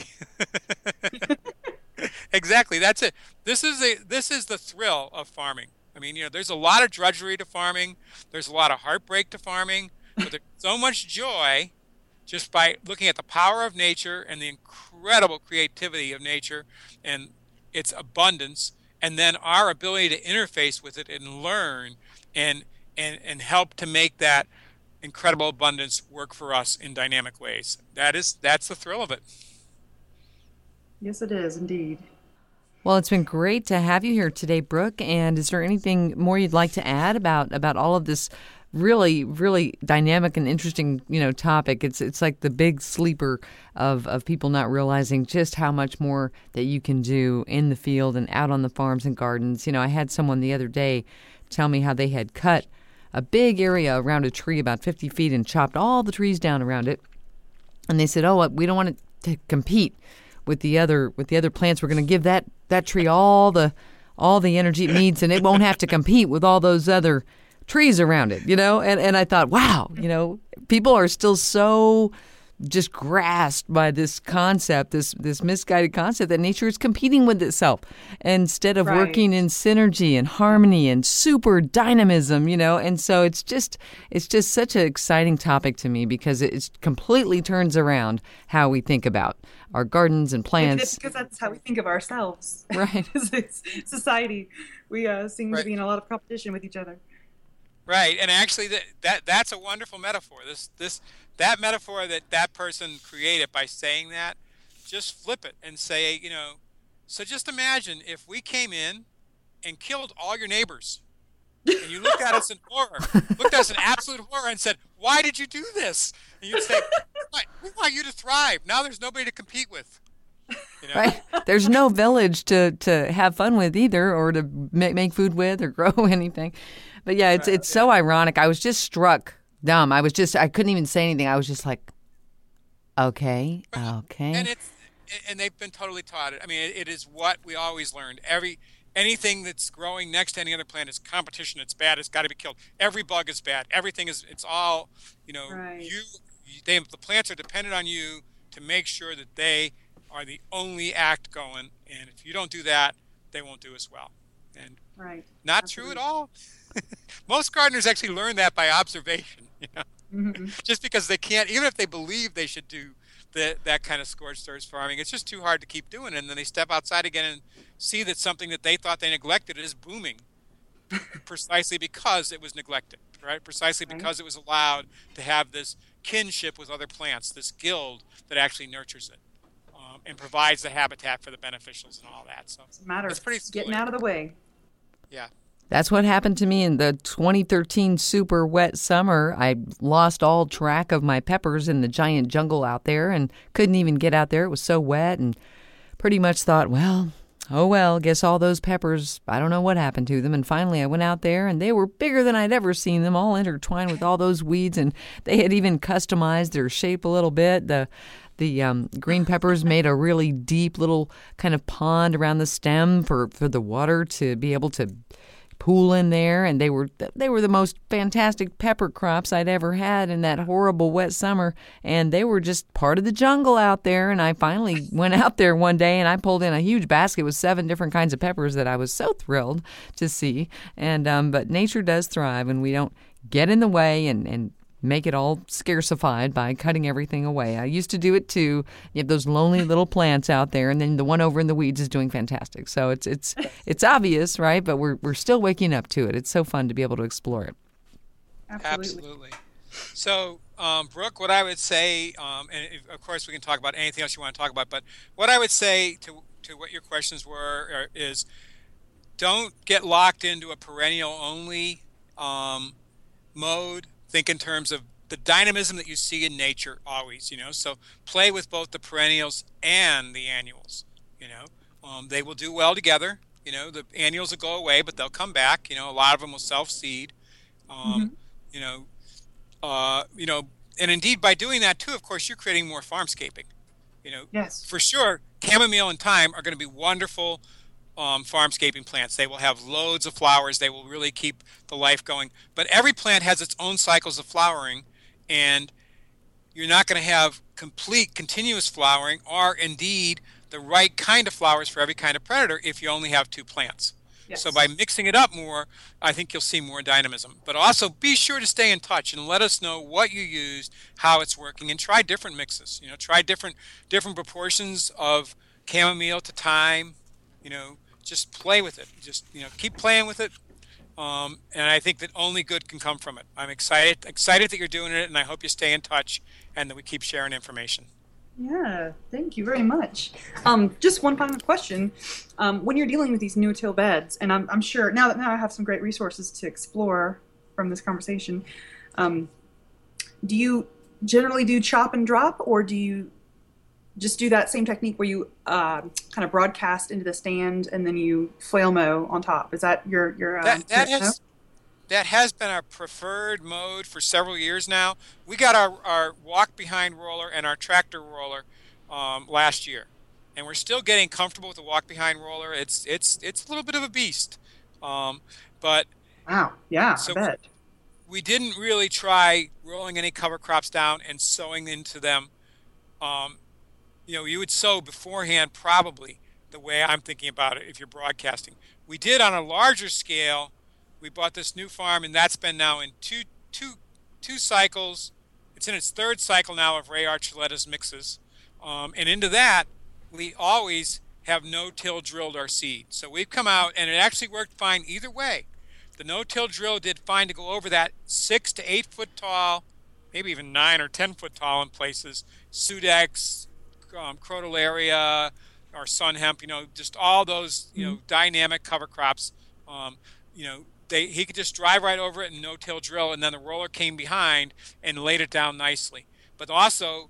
Exactly. That's it. This is a this is the thrill of farming. I mean, you know, there's a lot of drudgery to farming. There's a lot of heartbreak to farming, but there's so much joy just by looking at the power of nature and the incredible creativity of nature and its abundance, and then our ability to interface with it and learn and and and help to make that incredible abundance work for us in dynamic ways. That is that's the thrill of it. Yes, it is indeed. Well, it's been great to have you here today, Brooke. And is there anything more you'd like to add about about all of this really, really dynamic and interesting, you know, topic? It's it's like the big sleeper of, of people not realizing just how much more that you can do in the field and out on the farms and gardens. You know, I had someone the other day tell me how they had cut a big area around a tree about fifty feet and chopped all the trees down around it. And they said, oh, we don't want it to compete with the other with the other plants. We're going to give that, that tree all the all the energy it needs, and it won't have to compete with all those other trees around it, you know? And and I thought, wow, you know, people are still so just grasped by this concept, this this misguided concept that nature is competing with itself instead of right. working in synergy and harmony and super dynamism, you know? And so it's just it's just such an exciting topic to me because it, it completely turns around how we think about our gardens and plants. Because that's how we think of ourselves. Right. As society, we uh, seem right. to be in a lot of competition with each other. Right, and actually, that, that that's a wonderful metaphor. This this that metaphor that that person created by saying that, just flip it and say, you know, so just imagine if we came in and killed all your neighbors, and you looked at us in horror, looked at us in absolute horror, and said, "Why did you do this?" And you'd say, "We want you to thrive. Now there's nobody to compete with." You know? Right. There's no village to, to have fun with either, or to make, make food with, or grow anything. But yeah, it's it's so ironic. I was just struck dumb. I was just I couldn't even say anything. I was just like, okay, okay. And it's and they've been totally taught it. I mean, it, it is what we always learned. Every anything that's growing next to any other plant is competition. It's bad. It's got to be killed. Every bug is bad. Everything is. It's all, you know. Right. You, they, the plants are dependent on you to make sure that they are the only act going. And if you don't do that, they won't do as well. And right. not Absolutely. true at all. Most gardeners actually learn that by observation, you know, mm-hmm. just because they can't, even if they believe they should do the, that kind of scorched earth farming, it's just too hard to keep doing it. And then they step outside again and see that something that they thought they neglected is booming precisely because it was neglected, right? Precisely right. because it was allowed to have this kinship with other plants, this guild that actually nurtures it um, and provides the habitat for the beneficials and all that. So it's a matter it's of pretty getting silly. out of the way. Yeah. That's what happened to me in the twenty thirteen super wet summer. I lost all track of my peppers in the giant jungle out there and couldn't even get out there. It was so wet, and pretty much thought, well, Oh, well, guess all those peppers, I don't know what happened to them. And finally, I went out there, and they were bigger than I'd ever seen them, all intertwined with all those weeds. And they had even customized their shape a little bit. The the um, green peppers made a really deep little kind of pond around the stem for, for the water to be able to pool in there, and they were they were the most fantastic pepper crops I'd ever had in that horrible wet summer, and they were just part of the jungle out there. And I finally went out there one day, and I pulled in a huge basket with seven different kinds of peppers that I was so thrilled to see. And um, but nature does thrive, and we don't get in the way and and make it all scarcified by cutting everything away. I used to do it too. You have those lonely little plants out there, and then the one over in the weeds is doing fantastic. So it's it's it's obvious, right? But we're we're still waking up to it. It's so fun to be able to explore it. Absolutely. Absolutely. So, um, Brooke, what I would say, um, and if, of course we can talk about anything else you want to talk about, but what I would say to to what your questions were are, is, don't get locked into a perennial only um, mode. Think in terms of the dynamism that you see in nature always, you know. So play with both the perennials and the annuals, you know. Um, they will do well together. You know, the annuals will go away, but they'll come back. You know, a lot of them will self-seed. Um, Mm-hmm. You know, uh, you know, and indeed by doing that too, of course, you're creating more farmscaping. You know, Yes. for sure, chamomile and thyme are going to be wonderful um, farmscaping plants. They will have loads of flowers. They will really keep the life going. But every plant has its own cycles of flowering, and you're not going to have complete continuous flowering or indeed the right kind of flowers for every kind of predator if you only have two plants. Yes. So by mixing it up more, I think you'll see more dynamism. But also be sure to stay in touch and let us know what you used, how it's working, and try different mixes. You know, try different different proportions of chamomile to thyme. You know, just play with it. Just, you know, keep playing with it. Um, and I think that only good can come from it. I'm excited excited that you're doing it, and I hope you stay in touch and that we keep sharing information. Yeah, thank you very much. Um, just one final question. Um, when you're dealing with these no-till beds, and I'm, I'm sure now that now I have some great resources to explore from this conversation, um, do you generally do chop and drop, or do you just do that same technique where you uh, kind of broadcast into the stand and then you flail mow on top? Is that your your? Um, That, that your- has that has been our preferred mode for several years now. We got our, our walk behind roller and our tractor roller um, last year, and we're still getting comfortable with the walk behind roller. It's it's it's a little bit of a beast, um, but Wow. Yeah, So- I bet. we didn't really try rolling any cover crops down and sowing into them. Um, you know, you would sow beforehand probably the way I'm thinking about it if you're broadcasting. We did on a larger scale. We bought this new farm, and that's been now in two two two cycles. It's in its third cycle now of Ray Archuleta's mixes. Um, and into that, we always have no-till drilled our seed. So we've come out, and it actually worked fine either way. The no-till drill did fine to go over that six to eight foot tall, maybe even nine or ten foot tall in places, Sudex, um, Crotalaria, or sun hemp, you know, just all those, you know, dynamic cover crops. Um, you know, they he could just drive right over it and no-till drill, and then the roller came behind and laid it down nicely. But also,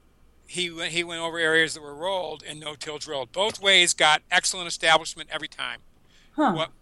he went, he went over areas that were rolled and no-till drilled. Both ways got excellent establishment every time. Huh. What,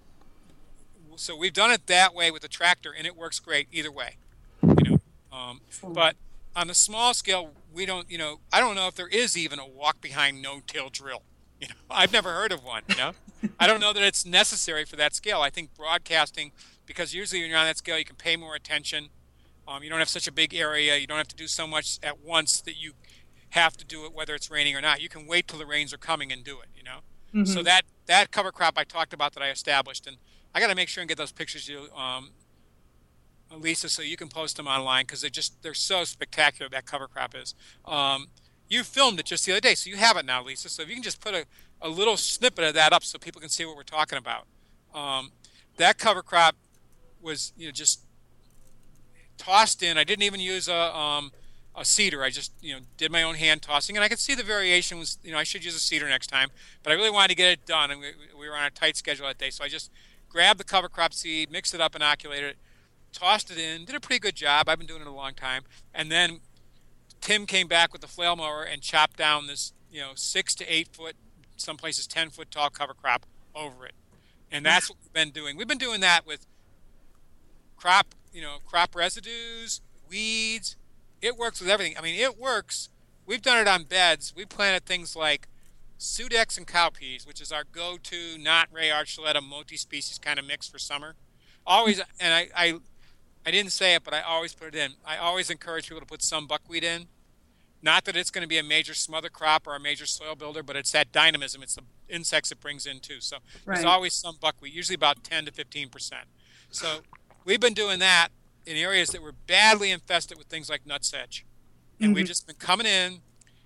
so we've done it that way with the tractor, and it works great either way. You know, um, but on the small scale, we don't. You know, I don't know if there is even a walk behind no-till drill. You know, I've never heard of one. You know, I don't know that it's necessary for that scale. I think broadcasting, because usually when you're on that scale, you can pay more attention. Um, you don't have such a big area. You don't have to do so much at once that you have to do it whether it's raining or not. You can wait till the rains are coming and do it. You know, Mhm. so that that cover crop I talked about that I established, and I got to make sure and get those pictures to you, um, Lisa, so you can post them online because they're just they're so spectacular. That cover crop is. Um, you filmed it just the other day, so you have it now, Lisa. So if you can just put a, a little snippet of that up so people can see what we're talking about. Um, that cover crop was, you know, just tossed in. I didn't even use a um, a seeder. I just, you know, did my own hand tossing, and I could see the variation was, you know, I should use a seeder next time, but I really wanted to get it done, and we, we were on a tight schedule that day, so I just grabbed the cover crop seed, mixed it up, inoculated it, tossed it in, did a pretty good job. I've been doing it a long time, and then Tim came back with the flail mower and chopped down this, you know, six to eight foot some places ten foot tall cover crop over it. And that's what we've been doing. We've been doing that with crop, you know, crop residues, weeds. It works with everything. I mean, it works. We've done it on beds. We planted things like Sudex and cowpeas, which is our go-to not Ray Archuleta multi-species kind of mix for summer. Always, and I, I, I didn't say it, but I always put it in. I always encourage people to put some buckwheat in. Not that it's going to be a major smother crop or a major soil builder, but it's that dynamism. It's the insects it brings in too. So right. There's always some buckwheat, usually about ten to fifteen percent. So we've been doing that in areas that were badly infested with things like nutsedge. And mm-hmm. we've just been coming in,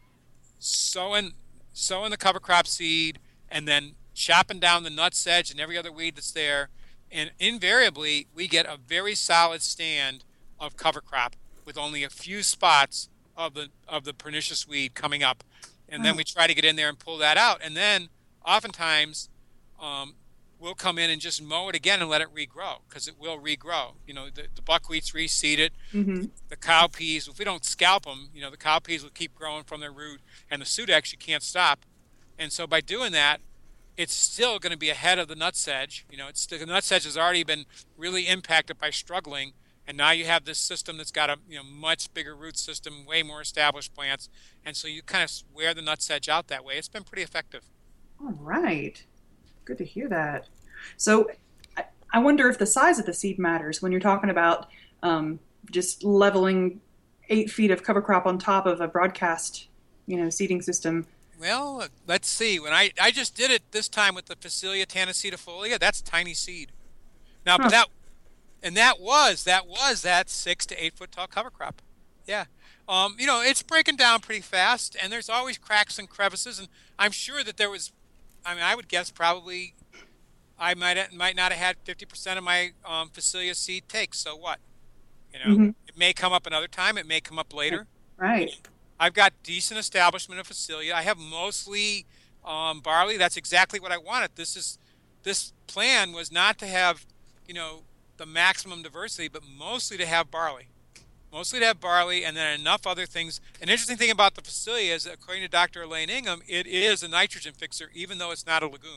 sowing, sowing the cover crop seed, and then chopping down the nutsedge and every other weed that's there. And invariably, we get a very solid stand of cover crop with only a few spots of the of the pernicious weed coming up. And then we try to get in there and pull that out. And then oftentimes um, we'll come in and just mow it again and let it regrow, because it will regrow. You know, the, the buckwheat's reseeded. Mm-hmm. The cowpeas, if we don't scalp them, you know, the cowpeas will keep growing from their root. And the Sudex, you can't stop. And so by doing that, it's still going to be ahead of the nutsedge. You know, it's the nutsedge has already been really impacted by struggling. And now you have this system that's got a you know much bigger root system, way more established plants, and so you kind of wear the nutsedge out that way. It's been pretty effective. All right, good to hear that. So, I, I wonder if the size of the seed matters when you're talking about um, just leveling eight feet of cover crop on top of a broadcast, you know, seeding system. Well, let's see. When I I just did it this time with the Phacelia tannacetifolia, that's tiny seed. Now, huh. but that. And that was that was that six to eight foot tall cover crop, yeah. Um, you know, it's breaking down pretty fast, and there's always cracks and crevices. And I'm sure that there was, I mean, I would guess probably, I might might not have had fifty percent of my um, Phacelia seed take. So what? You know, mm-hmm. It may come up another time. It may come up later. Right. I've got decent establishment of Phacelia. I have mostly um, barley. That's exactly what I wanted. This is this plan was not to have, you know. the maximum diversity, but mostly to have barley. Mostly to have barley, and then enough other things. An interesting thing about the Phacelia is that, according to Doctor Elaine Ingham, it is a nitrogen fixer, even though it's not a legume.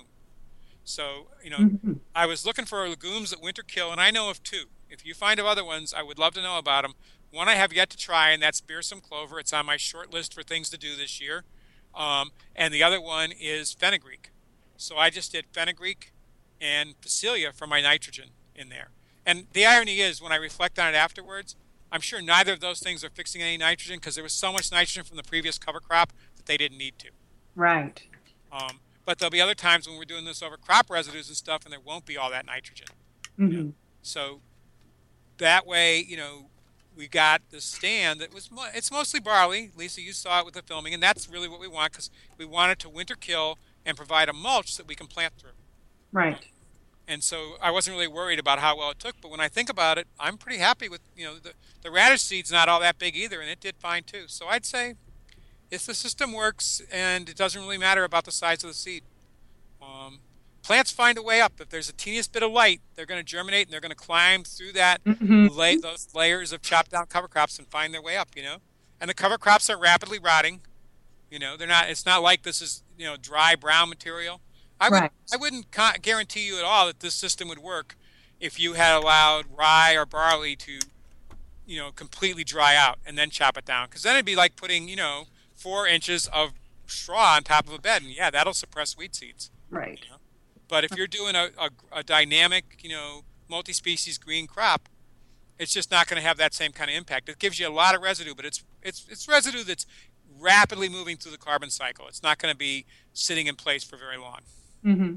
So, you know, mm-hmm. I was looking for legumes that winter kill, and I know of two. If you find of other ones, I would love to know about them. One I have yet to try, and that's Beersome clover. It's on my short list for things to do this year. Um, and the other one is fenugreek. So I just did fenugreek and Phacelia for my nitrogen in there. And the irony is, when I reflect on it afterwards, I'm sure neither of those things are fixing any nitrogen, because there was so much nitrogen from the previous cover crop that they didn't need to. Right. Um, but there'll be other times when we're doing this over crop residues and stuff, and there won't be all that nitrogen. Mm-hmm. You know? So that way, you know, we got the stand that was, mo- it's mostly barley. Lisa, you saw it with the filming, and that's really what we want, because we want it to winter kill and provide a mulch that we can plant through. Right. And so I wasn't really worried about how well it took, but when I think about it, I'm pretty happy with, you know, the, the radish seed's not all that big either, and it did fine too. So I'd say if the system works, and it doesn't really matter about the size of the seed. Um, plants find a way up. If there's a teeniest bit of light, they're going to germinate, and they're going to climb through that mm-hmm. lay, those layers of chopped down cover crops and find their way up, you know. And the cover crops are rapidly rotting. You know, they're not. It's not like this is, you know, dry brown material. I would, right. I wouldn't guarantee you at all that this system would work if you had allowed rye or barley to, you know, completely dry out and then chop it down. Because then it'd be like putting, you know, four inches of straw on top of a bed, and yeah, that'll suppress weed seeds. Right. You know? But if you're doing a, a, a dynamic, you know, multi-species green crop, it's just not going to have that same kind of impact. It gives you a lot of residue, but it's it's it's residue that's rapidly moving through the carbon cycle. It's not going to be sitting in place for very long. Mm-hmm.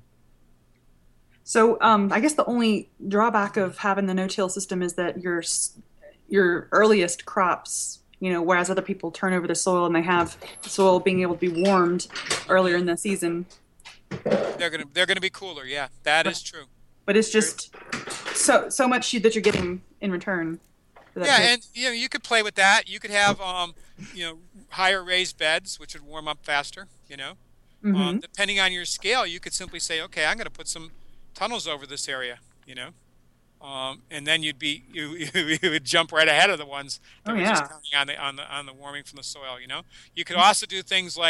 So um, I guess the only drawback of having the no-till system is that your your earliest crops, you know, whereas other people turn over the soil and they have the soil being able to be warmed earlier in the season. They're gonna they're gonna be cooler. Yeah, that but, is true. But it's just so so much that you're getting in return. For that yeah, take. and you know you could play with that. You could have um you know higher raised beds, which would warm up faster. You know. Mm-hmm. Um, depending on your scale, you could simply say, okay, I'm going to put some tunnels over this area, you know, um, and then you'd be you, you would jump right ahead of the ones that oh, were yeah. just counting on the on the on the warming from the soil, you know. You could also do things like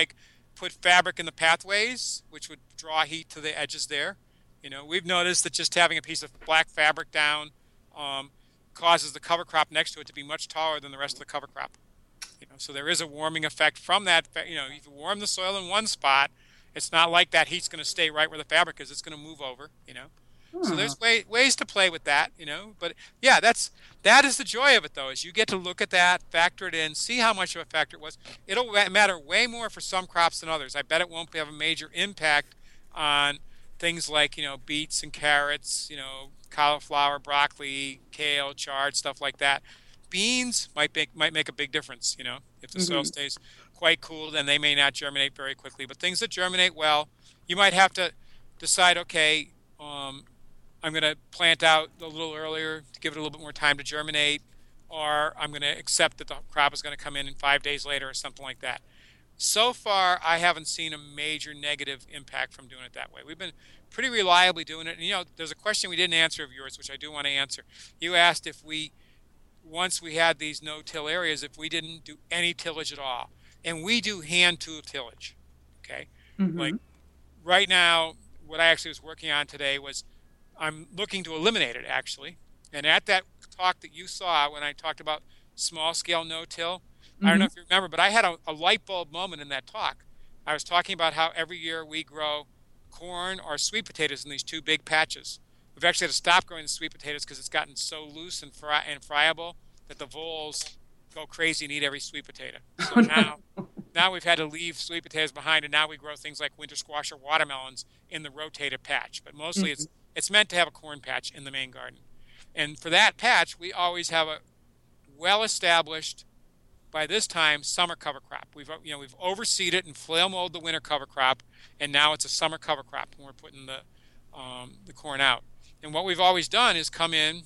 put fabric in the pathways, which would draw heat to the edges there. You know, we've noticed that just having a piece of black fabric down um, causes the cover crop next to it to be much taller than the rest of the cover crop. You know, so there is a warming effect from that. You know, if you warm the soil in one spot, it's not like that heat's going to stay right where the fabric is. It's going to move over. You know, hmm. so there's way, ways to play with that. You know, but yeah, that's that is the joy of it, though, is you get to look at that, factor it in, see how much of a factor it was. It'll matter way more for some crops than others. I bet it won't have a major impact on things like, you know, beets and carrots, you know, cauliflower, broccoli, kale, chard, stuff like that. Beans might make might make a big difference, you know, if the mm-hmm. soil stays quite cool, then they may not germinate very quickly. But things that germinate well, you might have to decide, okay, um, I'm going to plant out a little earlier to give it a little bit more time to germinate, or I'm going to accept that the crop is going to come in in five days later or something like that. So far, I haven't seen a major negative impact from doing it that way. We've been pretty reliably doing it. And, you know, there's a question we didn't answer of yours, which I do want to answer. You asked if we, once we had these no-till areas, if we didn't do any tillage at all. And we do hand tool tillage, okay? Mm-hmm. Like right now, what I actually was working on today was I'm looking to eliminate it, actually. And at that talk that you saw when I talked about small-scale no-till, I don't know if you remember, but I had a, a light bulb moment in that talk. I was talking about how every year we grow corn or sweet potatoes in these two big patches. We've actually had to stop growing the sweet potatoes because it's gotten so loose and, fri- and friable that the voles go crazy and eat every sweet potato. So oh, now, no. now we've had to leave sweet potatoes behind, and now we grow things like winter squash or watermelons in the rotated patch. But mostly mm-hmm. it's it's meant to have a corn patch in the main garden. And for that patch, we always have a well-established, by this time, summer cover crop. We've you know we've overseeded it and flail mowed the winter cover crop, and now it's a summer cover crop when we're putting the um, the corn out. And what we've always done is come in,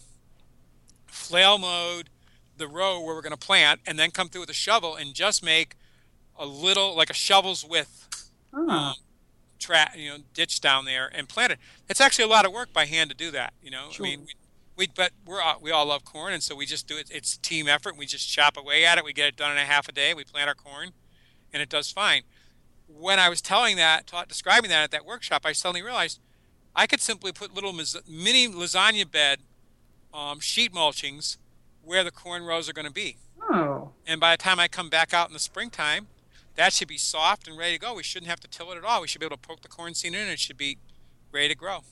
flail mowed the row where we're going to plant, and then come through with a shovel and just make a little, like a shovel's width, oh. um, tra- you know, ditch down there and plant it. It's actually a lot of work by hand to do that. You know, sure. I mean. We, We, but we're all, we all love corn, and so we just do it. It's a team effort. We just chop away at it. We get it done in a half a day. We plant our corn, and it does fine. When I was telling that, taught, describing that at that workshop, I suddenly realized I could simply put little mini lasagna bed um, sheet mulchings where the corn rows are going to be. Oh. And by the time I come back out in the springtime, that should be soft and ready to go. We shouldn't have to till it at all. We should be able to poke the corn seed in, and it should be ready to grow.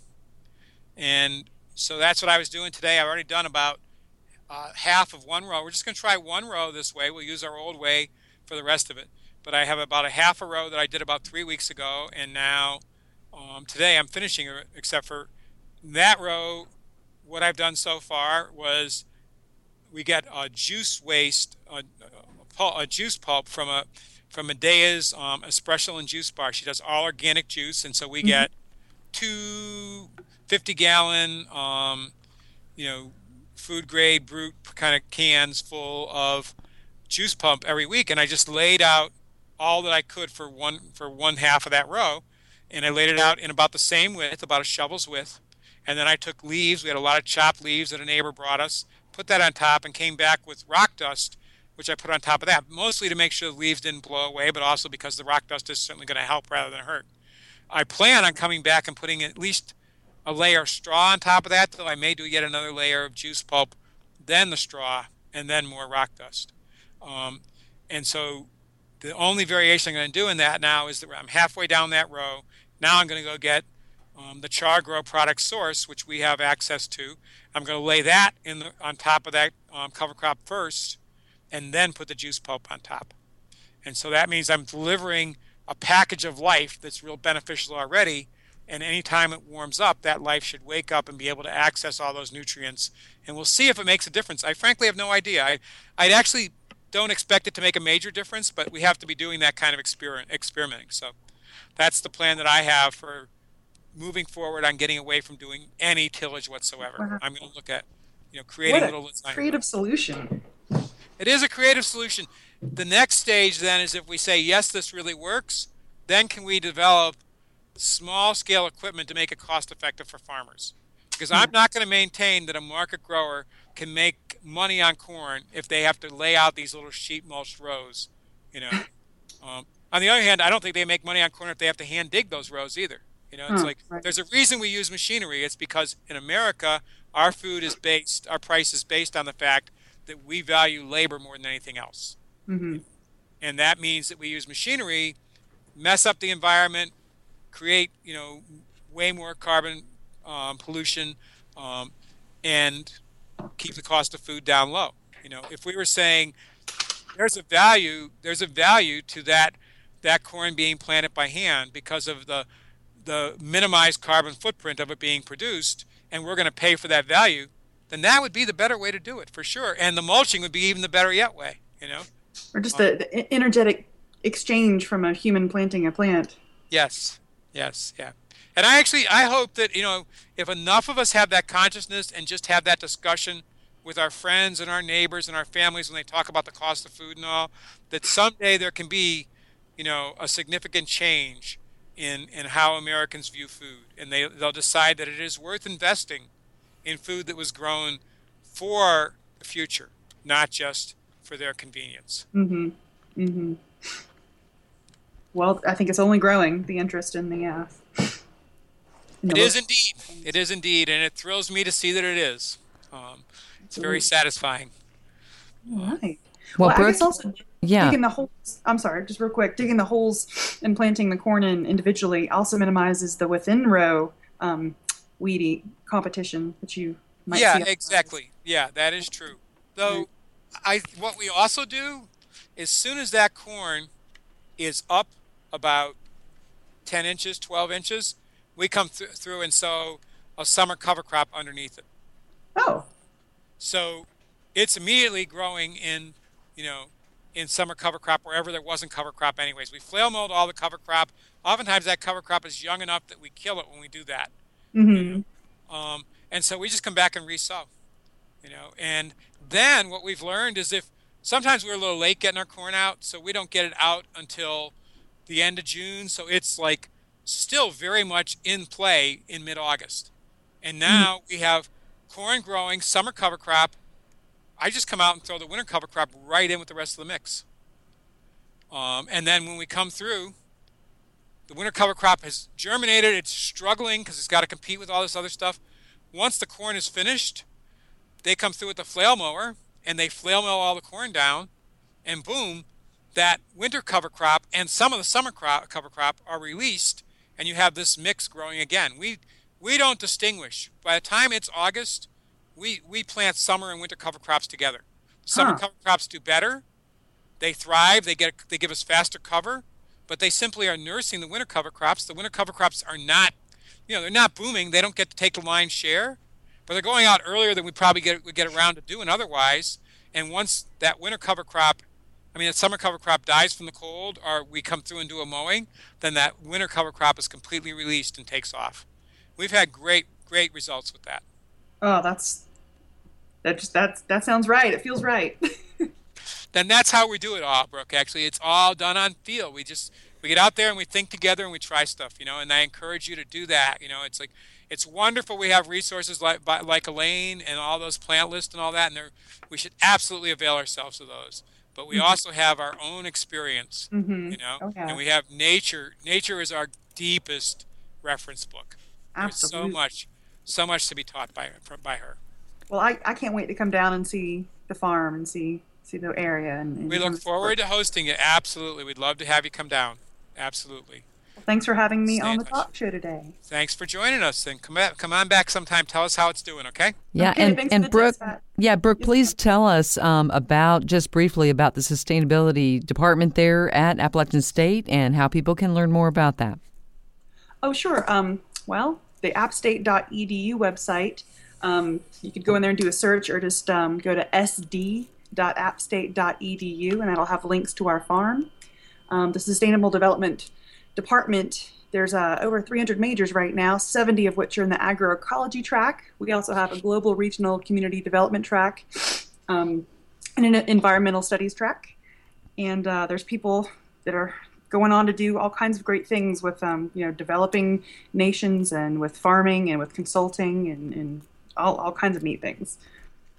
And so that's what I was doing today. I've already done about uh, half of one row. We're just going to try one row this way. We'll use our old way for the rest of it. But I have about a half a row that I did about three weeks ago, and now um, today I'm finishing it, except for that row. What I've done so far was we get a juice waste, a, a, a juice pulp from a from Medea's um, espresso and juice bar. She does all organic juice, and so we mm-hmm. get two fifty-gallon, um, you know, food-grade brute kind of cans full of juice pump every week, and I just laid out all that I could for one for one half of that row, and I laid it out in about the same width, about a shovel's width, and then I took leaves. We had a lot of chopped leaves that a neighbor brought us, put that on top, and came back with rock dust, which I put on top of that, mostly to make sure the leaves didn't blow away, but also because the rock dust is certainly going to help rather than hurt. I plan on coming back and putting at least a layer of straw on top of that, so I may do yet another layer of juice pulp, then the straw, and then more rock dust. Um, and so the only variation I'm going to do in that now is that I'm halfway down that row. Now I'm going to go get um, the Char Grow product source, which we have access to. I'm going to lay that in the, on top of that um, cover crop first, and then put the juice pulp on top. And so that means I'm delivering a package of life that's real beneficial already. And anytime it warms up, that life should wake up and be able to access all those nutrients. And we'll see if it makes a difference. I frankly have no idea. I I actually don't expect it to make a major difference, but we have to be doing that kind of experiment, experimenting. So that's the plan that I have for moving forward on getting away from doing any tillage whatsoever. Wow. I'm going to look at, you know, creating what a little creative solution. It is a creative solution. The next stage then is if we say, yes, this really works, then can we develop small-scale equipment to make it cost-effective for farmers? Because I'm not going to maintain that a market grower can make money on corn if they have to lay out these little sheet mulched rows. You know, um, On the other hand, I don't think they make money on corn if they have to hand dig those rows either. You know, it's Huh, like right. there's a reason we use machinery. It's because in America, our food is based, our price is based on the fact that we value labor more than anything else. Mm-hmm. And that means that we use machinery, mess up the environment, create, you know, way more carbon um, pollution, um, and keep the cost of food down low. You know, if we were saying there's a value, there's a value to that that corn being planted by hand because of the the minimized carbon footprint of it being produced, and we're going to pay for that value, then that would be the better way to do it for sure. And the mulching would be even the better yet way. You know, Or just the, the energetic exchange from a human planting a plant. yes, yes, yeah. And I actually, I hope that, you know, if enough of us have that consciousness and just have that discussion with our friends and our neighbors and our families when they talk about the cost of food and all, that someday there can be, you know, a significant change in, in how Americans view food. And they, they'll decide that it is worth investing in food that was grown for the future, not just for their convenience. Mm-hmm. Mm-hmm. Well, I think it's only growing, the interest in the uh, It is indeed. It is indeed, and it thrills me to see that it is. Um, it's very satisfying. All right. Well, Well, I Brooke, guess also yeah. digging the holes. I'm sorry, just real quick. Digging the holes and planting the corn in individually also minimizes the within row um, weedy competition that you might Yeah, see. exactly. Yeah, that is true. Though, I what we also do, as soon as that corn is up about ten inches, twelve inches, we come th- through and sow a summer cover crop underneath it. Oh, So it's immediately growing in, you know, in summer cover crop wherever there wasn't cover crop anyways. We flail mold all the cover crop. Oftentimes that cover crop is young enough that we kill it when we do that. mm-hmm. Um, and so we just come back and resow, you know. And then what we've learned is if sometimes we're a little late getting our corn out, so we don't get it out until the end of June. So it's like still very much in play in mid-August. And now we have corn growing, summer cover crop. I just come out and throw the winter cover crop right in with the rest of the mix. Um, and then when we come through, the winter cover crop has germinated. It's struggling because it's got to compete with all this other stuff. Once the corn is finished, they come through with the flail mower and they flail mow all the corn down, and boom, that winter cover crop and some of the summer crop, cover crop are released, and you have this mix growing again. We we don't distinguish. By the time it's August, we we plant summer and winter cover crops together. Summer Huh. cover crops do better. They thrive. They get they give us faster cover, but they simply are nursing the winter cover crops. The winter cover crops are not, you know, they're not booming. They don't get to take the lion's share, but they're going out earlier than we probably get would get around to doing otherwise. And once that winter cover crop, I mean, that summer cover crop dies from the cold, or we come through and do a mowing, then that winter cover crop is completely released and takes off. We've had great, great results with that. Oh, that's that just that's that sounds right. It feels right. Then that's how we do it all, Brooke. Actually, it's all done on field. We just we get out there and we think together and we try stuff, you know. And I encourage you to do that. You know, it's like it's wonderful. We have resources like like Elaine and all those plant lists and all that, and they're, we should absolutely avail ourselves of those. But we also have our own experience, Mm-hmm. you know, Oh, yeah. and we have nature. Nature is our deepest reference book. There's so Absolutely. much, so much to be taught by from by her. Well, I, I can't wait to come down and see the farm and see see the area. And, and We look forward to hosting it. Absolutely, we'd love to have you come down. Absolutely. Thanks for having me Stay on in the touch. talk show today. Thanks for joining us. And come back, come on back sometime. Tell us how it's doing. Okay. Yeah, Okay, and thanks for and the Brooke, tips, Pat. yeah, Brooke, Yes, please ma'am. tell us um, about just briefly about the sustainability department there at Appalachian State and how people can learn more about that. Oh, sure. Um, well, the appstate dot e d u website, um, you could go in there and do a search, or just um, go to s d dot appstate dot e d u, and that'll have links to our farm. Um, the Sustainable Development Department, there's uh, over three hundred majors right now, seventy of which are in the agroecology track. We also have a global regional community development track, um, and an environmental studies track. And uh, there's people that are going on to do all kinds of great things with, um, you know, developing nations and with farming and with consulting and, and all, all kinds of neat things.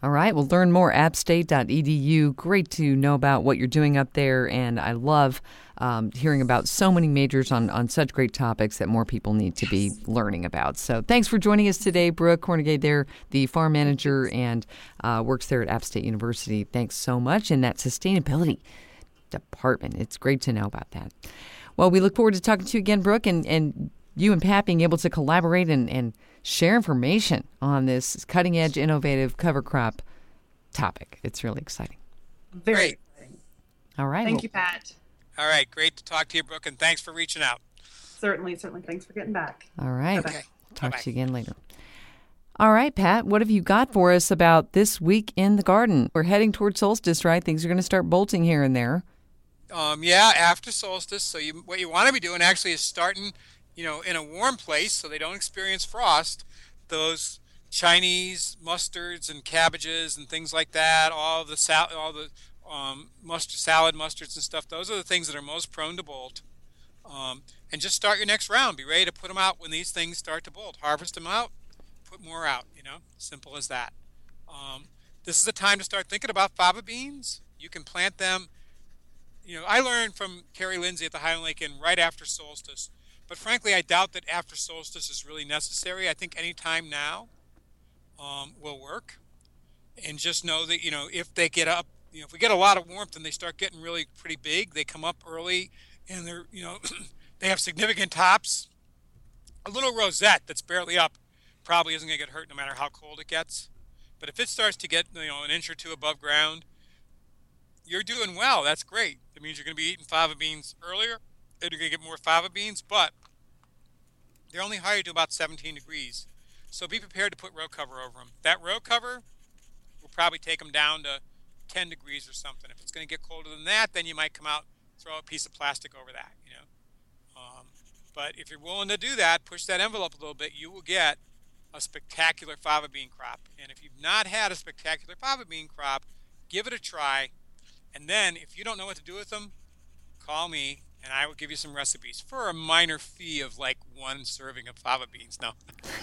All right. Well, learn more app state dot e d u. Great to know about what you're doing up there. And I love um, hearing about so many majors on, on such great topics that more people need to be learning about. So thanks for joining us today, Brooke Hornegay there, the farm manager and uh, works there at App State University. Thanks so much. And that sustainability department. It's great to know about that. Well, we look forward to talking to you again, Brooke, and, and you and Pat being able to collaborate and, and share information on this cutting-edge, innovative cover crop topic. It's really exciting. Very Great. exciting. All right. Thank well, you, Pat. All right. Great to talk to you, Brooke, and thanks for reaching out. Certainly, certainly. Thanks for getting back. All right. Okay. Talk Bye-bye. to you again later. All right, Pat, what have you got for us about this week in the garden? We're heading towards solstice, right? Things are going to start bolting here and there. Um, yeah, after solstice. So you, what you want to be doing actually is starting, you know, in a warm place so they don't experience frost. Those Chinese mustards and cabbages and things like that, all the sal- all the um, mustard salad mustards and stuff. Those are the things that are most prone to bolt. Um, and just start your next round. Be ready to put them out when these things start to bolt. Harvest them out, put more out. You know, simple as that. Um, this is the time to start thinking about fava beans. You can plant them. You know, I learned from Carrie Lindsay at the Highland Lake Inn right after solstice. But frankly, I doubt that after solstice is really necessary. I think any time now um, will work. And just know that, you know, if they get up, you know, if we get a lot of warmth and they start getting really pretty big, they come up early and they're, you know, they have significant tops. A little rosette that's barely up probably isn't going to get hurt no matter how cold it gets. But if it starts to get, you know, an inch or two above ground, you're doing well. That's great. That means you're going to be eating fava beans earlier. You're going to get more fava beans, but they're only higher to about seventeen degrees. So be prepared to put row cover over them. That row cover will probably take them down to ten degrees or something. If it's going to get colder than that, then you might come out, throw a piece of plastic over that, you know. Um, but if you're willing to do that, push that envelope a little bit, you will get a spectacular fava bean crop. And if you've not had a spectacular fava bean crop, give it a try. And then if you don't know what to do with them, call me and I will give you some recipes for a minor fee of like one serving of fava beans. No,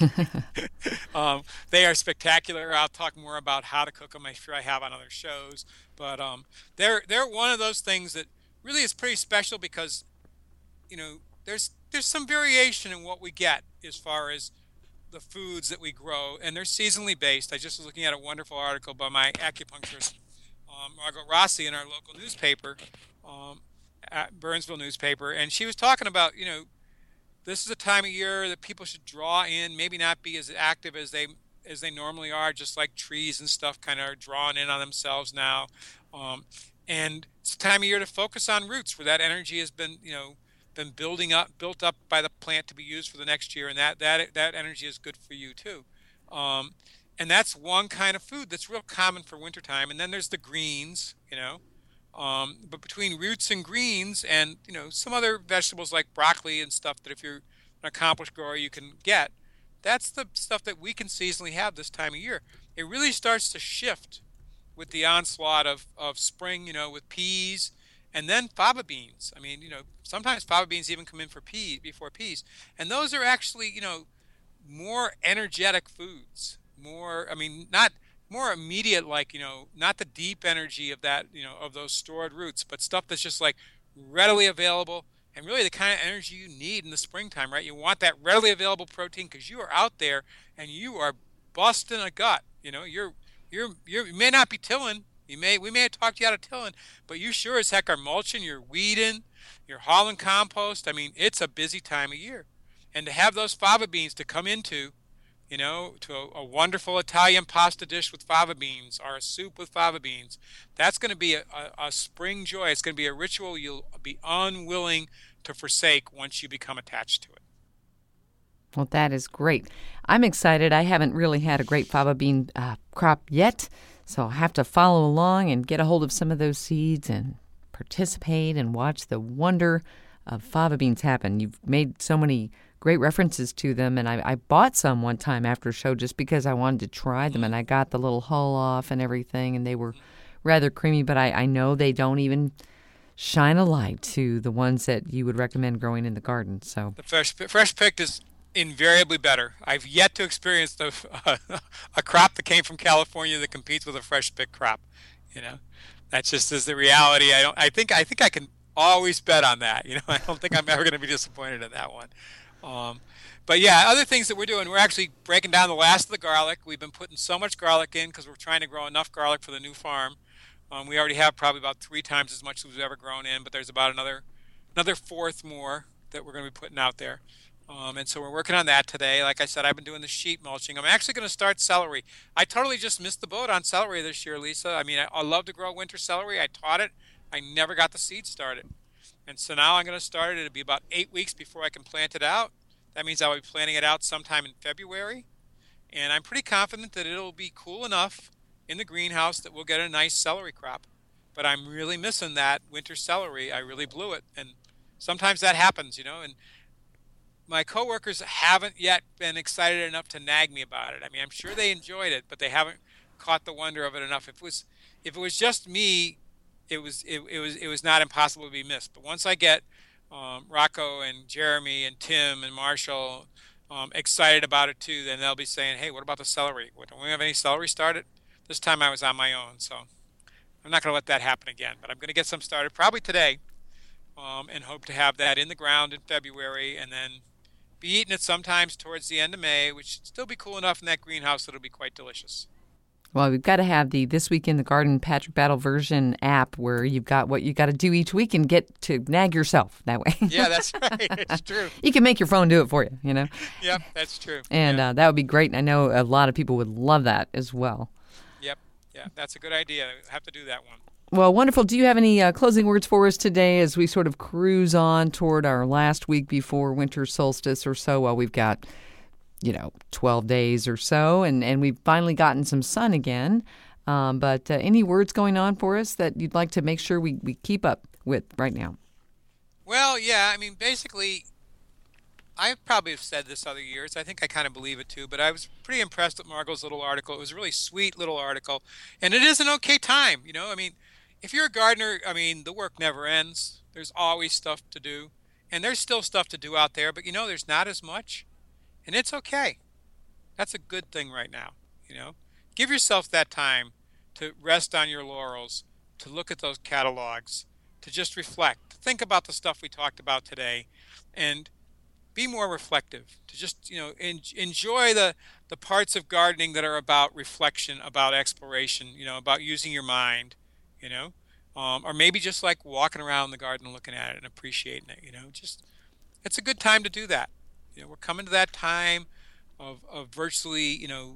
um, they are spectacular. I'll talk more about how to cook them. I'm sure I have on other shows, but um, they're they're one of those things that really is pretty special because, you know, there's there's some variation in what we get as far as the foods that we grow, and they're seasonally based. I just was looking at a wonderful article by my acupuncturist, um, Margot Rossi, in our local newspaper. Um, at Burnsville newspaper, and she was talking about, you know, this is a time of year that people should draw in, maybe not be as active as they as they normally are, just like trees and stuff kind of are drawn in on themselves now. Um, and it's a time of year to focus on roots where that energy has been, you know, been building up, built up by the plant to be used for the next year, and that that that energy is good for you too. Um, and that's one kind of food that's real common for wintertime. And then there's the greens, you know. Um, but between roots and greens and, you know, some other vegetables like broccoli and stuff that if you're an accomplished grower you can get, that's the stuff that we can seasonally have this time of year. It really starts to shift with the onslaught of, of spring, you know, with peas and then fava beans. I mean, you know, sometimes fava beans even come in for pea before peas. And those are actually, you know, more energetic foods. More, I mean, not... more immediate, like, you know, not the deep energy of that, you know, of those stored roots, but stuff that's just like readily available and really the kind of energy you need in the springtime, right? You want that readily available protein because you are out there and you are busting a gut. You know, you're, you're, you're, you may not be tilling. You may, we may have talked you out of tilling, but you sure as heck are mulching, you're weeding, you're hauling compost. I mean, it's a busy time of year. And to have those fava beans to come into, you know, to a, a wonderful Italian pasta dish with fava beans or a soup with fava beans, that's going to be a, a, a spring joy. It's going to be a ritual you'll be unwilling to forsake once you become attached to it. Well, that is great. I'm excited. I haven't really had a great fava bean uh, crop yet, so I'll have to follow along and get a hold of some of those seeds and participate and watch the wonder of fava beans happen. You've made so many great references to them, and I, I bought some one time after a show just because I wanted to try them, and I got the little hull off and everything, and they were rather creamy, but I, I know they don't even shine a light to the ones that you would recommend growing in the garden. So the fresh fresh picked is Invariably better. I've yet to experience the, uh, a crop that came from California that competes with a fresh pick crop. You know, that just is the reality. I don't. I think. I think I can always bet on that. You know, I don't think I'm ever going to be disappointed in that one. Um, but yeah, other things that we're doing. We're actually breaking down the last of the garlic. We've been putting so much garlic in because we're trying to grow enough garlic for the new farm. Um, we already have probably about three times as much as we've ever grown in, but there's about another another fourth more that we're going to be putting out there. Um, and so we're working on that today. Like I said, I've been doing the sheet mulching. I'm actually going to start celery. I totally just missed the boat on celery this year, Lisa. I mean, I, I love to grow winter celery. I taught it. I never got the seed started. And so now I'm going to start it. It'll be about eight weeks before I can plant it out. That means I'll be planting it out sometime in February. And I'm pretty confident that it'll be cool enough in the greenhouse that we'll get a nice celery crop. But I'm really missing that winter celery. I really blew it. And sometimes that happens, you know, and my coworkers haven't yet been excited enough to nag me about it. I mean, I'm sure they enjoyed it, but they haven't caught the wonder of it enough. If it was, if it was just me, it was it, it was it was not impossible to be missed. But once I get um, Rocco and Jeremy and Tim and Marshall um, excited about it too, then they'll be saying, "Hey, what about the celery? Don't we have any celery started?" This time I was on my own, so I'm not going to let that happen again. But I'm going to get some started probably today, um, and hope to have that in the ground in February, and then be eating it sometimes towards the end of May, which should still be cool enough in that greenhouse that it'll be quite delicious. Well, we've got to have the This Week in the Garden Patrick Battle version app where you've got what you got to do each week and get to nag yourself that way. Yeah, that's right. It's true. You can make your phone do it for you, you know? Yep, that's true. And yeah. uh, that would be great. And I know a lot of people would love that as well. Yep. Yeah, that's a good idea. I have to do that one. Well, wonderful. Do you have any uh, closing words for us today as we sort of cruise on toward our last week before winter solstice or so? Well, we've got, you know, twelve days or so, and, and we've finally gotten some sun again. Um, but uh, any words going on for us that you'd like to make sure we, we keep up with right now? Well, yeah, I mean, basically, I probably have said this other years. I think I kind of believe it too, but I was pretty impressed with Margot's little article. It was a really sweet little article, and it is an okay time, you know, I mean, if you're a gardener, I mean, the work never ends. There's always stuff to do. And there's still stuff to do out there, but, you know, there's not as much. And it's okay. That's a good thing right now, you know. Give yourself that time to rest on your laurels, to look at those catalogs, to just reflect, to think about the stuff we talked about today, and be more reflective, to just, you know, en- enjoy the, the parts of gardening that are about reflection, about exploration, you know, about using your mind. You know, um, or maybe just like walking around the garden and looking at it and appreciating it, you know, just, it's a good time to do that. You know, we're coming to that time of, of virtually, you know,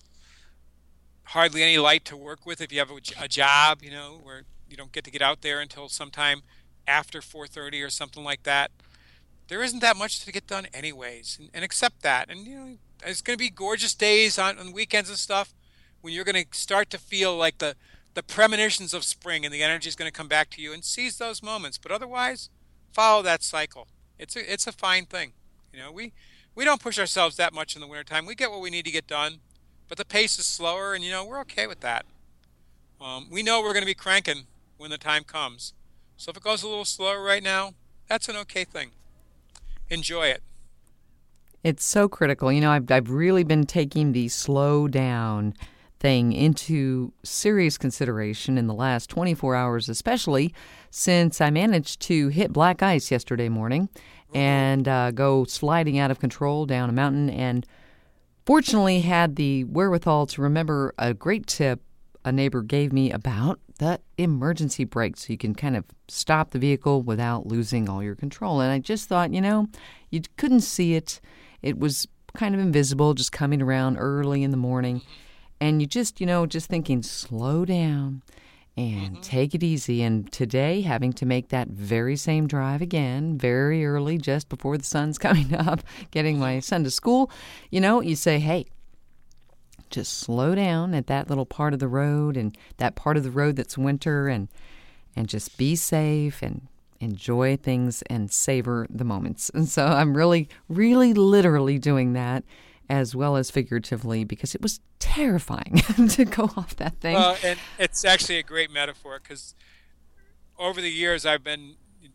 hardly any light to work with if you have a, a job, you know, where you don't get to get out there until sometime after four thirty or something like that. There isn't that much to get done anyways, and, and accept that. And, you know, it's going to be gorgeous days on, on weekends and stuff when you're going to start to feel like the, the premonitions of spring and the energy is going to come back to you, and seize those moments. But otherwise, follow that cycle. It's a, it's a fine thing. You know, we, we don't push ourselves that much in the wintertime. We get what we need to get done, but the pace is slower, and, you know, we're okay with that. Um, we know we're going to be cranking when the time comes. So if it goes a little slower right now, that's an okay thing. Enjoy it. It's so critical. You know, I've, I've really been taking the slow down thing into serious consideration in the last twenty-four hours, especially since I managed to hit black ice yesterday morning and uh, go sliding out of control down a mountain, and fortunately had the wherewithal to remember a great tip a neighbor gave me about the emergency brake, so you can kind of stop the vehicle without losing all your control. And I just thought, you know, you couldn't see it. It was kind of invisible, just coming around early in the morning. And you just, you know, just thinking, slow down and mm-hmm. take it easy. And today, having to make that very same drive again, very early, just before the sun's coming up, getting my son to school, you know, you say, hey, just slow down at that little part of the road and that part of the road that's winter, and and just be safe and enjoy things and savor the moments. And so I'm really, really literally doing that, as well as figuratively, because it was terrifying to go off that thing. Well, and it's actually a great metaphor, because over the years I've been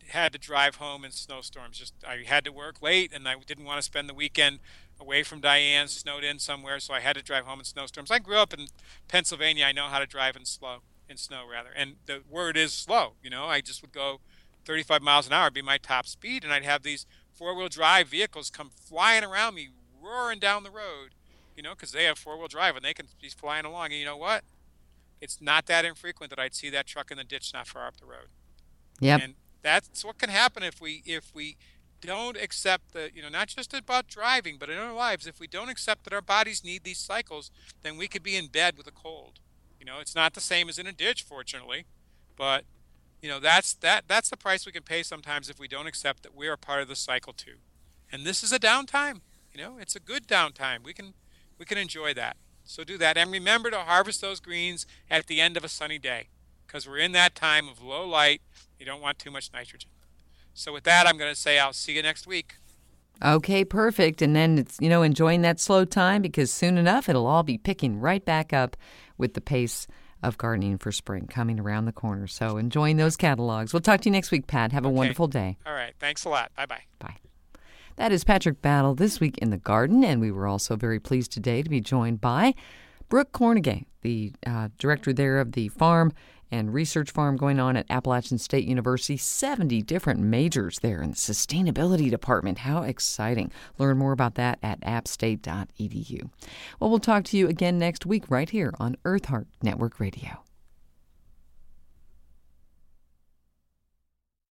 had to drive home in snowstorms. Just I had to work late, and I didn't want to spend the weekend away from Diane, snowed in somewhere, so I had to drive home in snowstorms. I grew up in Pennsylvania. I know how to drive in slow, in snow rather, and the word is slow. You know, I just would go thirty-five miles an hour, be my top speed, and I'd have these four-wheel drive vehicles come flying around me, roaring down the road. You know, because they have four-wheel drive and they can be flying along. And you know what? It's not that infrequent that I'd see that truck in the ditch not far up the road. Yep. And that's what can happen if we if we don't accept that, you know, not just about driving, but in our lives, if we don't accept that our bodies need these cycles, then we could be in bed with a cold. You know, it's not the same as in a ditch, fortunately, but you know, that's that that's the price we can pay sometimes if we don't accept that we are part of the cycle too. And this is a downtime. You know, it's a good downtime. We can we can enjoy that. So do that, and remember to harvest those greens at the end of a sunny day, because we're in that time of low light. You don't want too much nitrogen. So with that, I'm going to say I'll see you next week. Okay, perfect. And then it's, you know, enjoying that slow time, because soon enough it'll all be picking right back up with the pace of gardening for spring coming around the corner. So enjoying those catalogs. We'll talk to you next week, Pat. Have a Okay. wonderful day. All right. Thanks a lot. Bye-bye. Bye. That is Patrick Battle this week in the garden, and we were also very pleased today to be joined by Brooke Cornegay, the uh, director there of the farm and research farm going on at Appalachian State University. seventy different majors there in the sustainability department. How exciting. Learn more about that at app state dot e d u. Well, we'll talk to you again next week right here on Earth Heart Network Radio.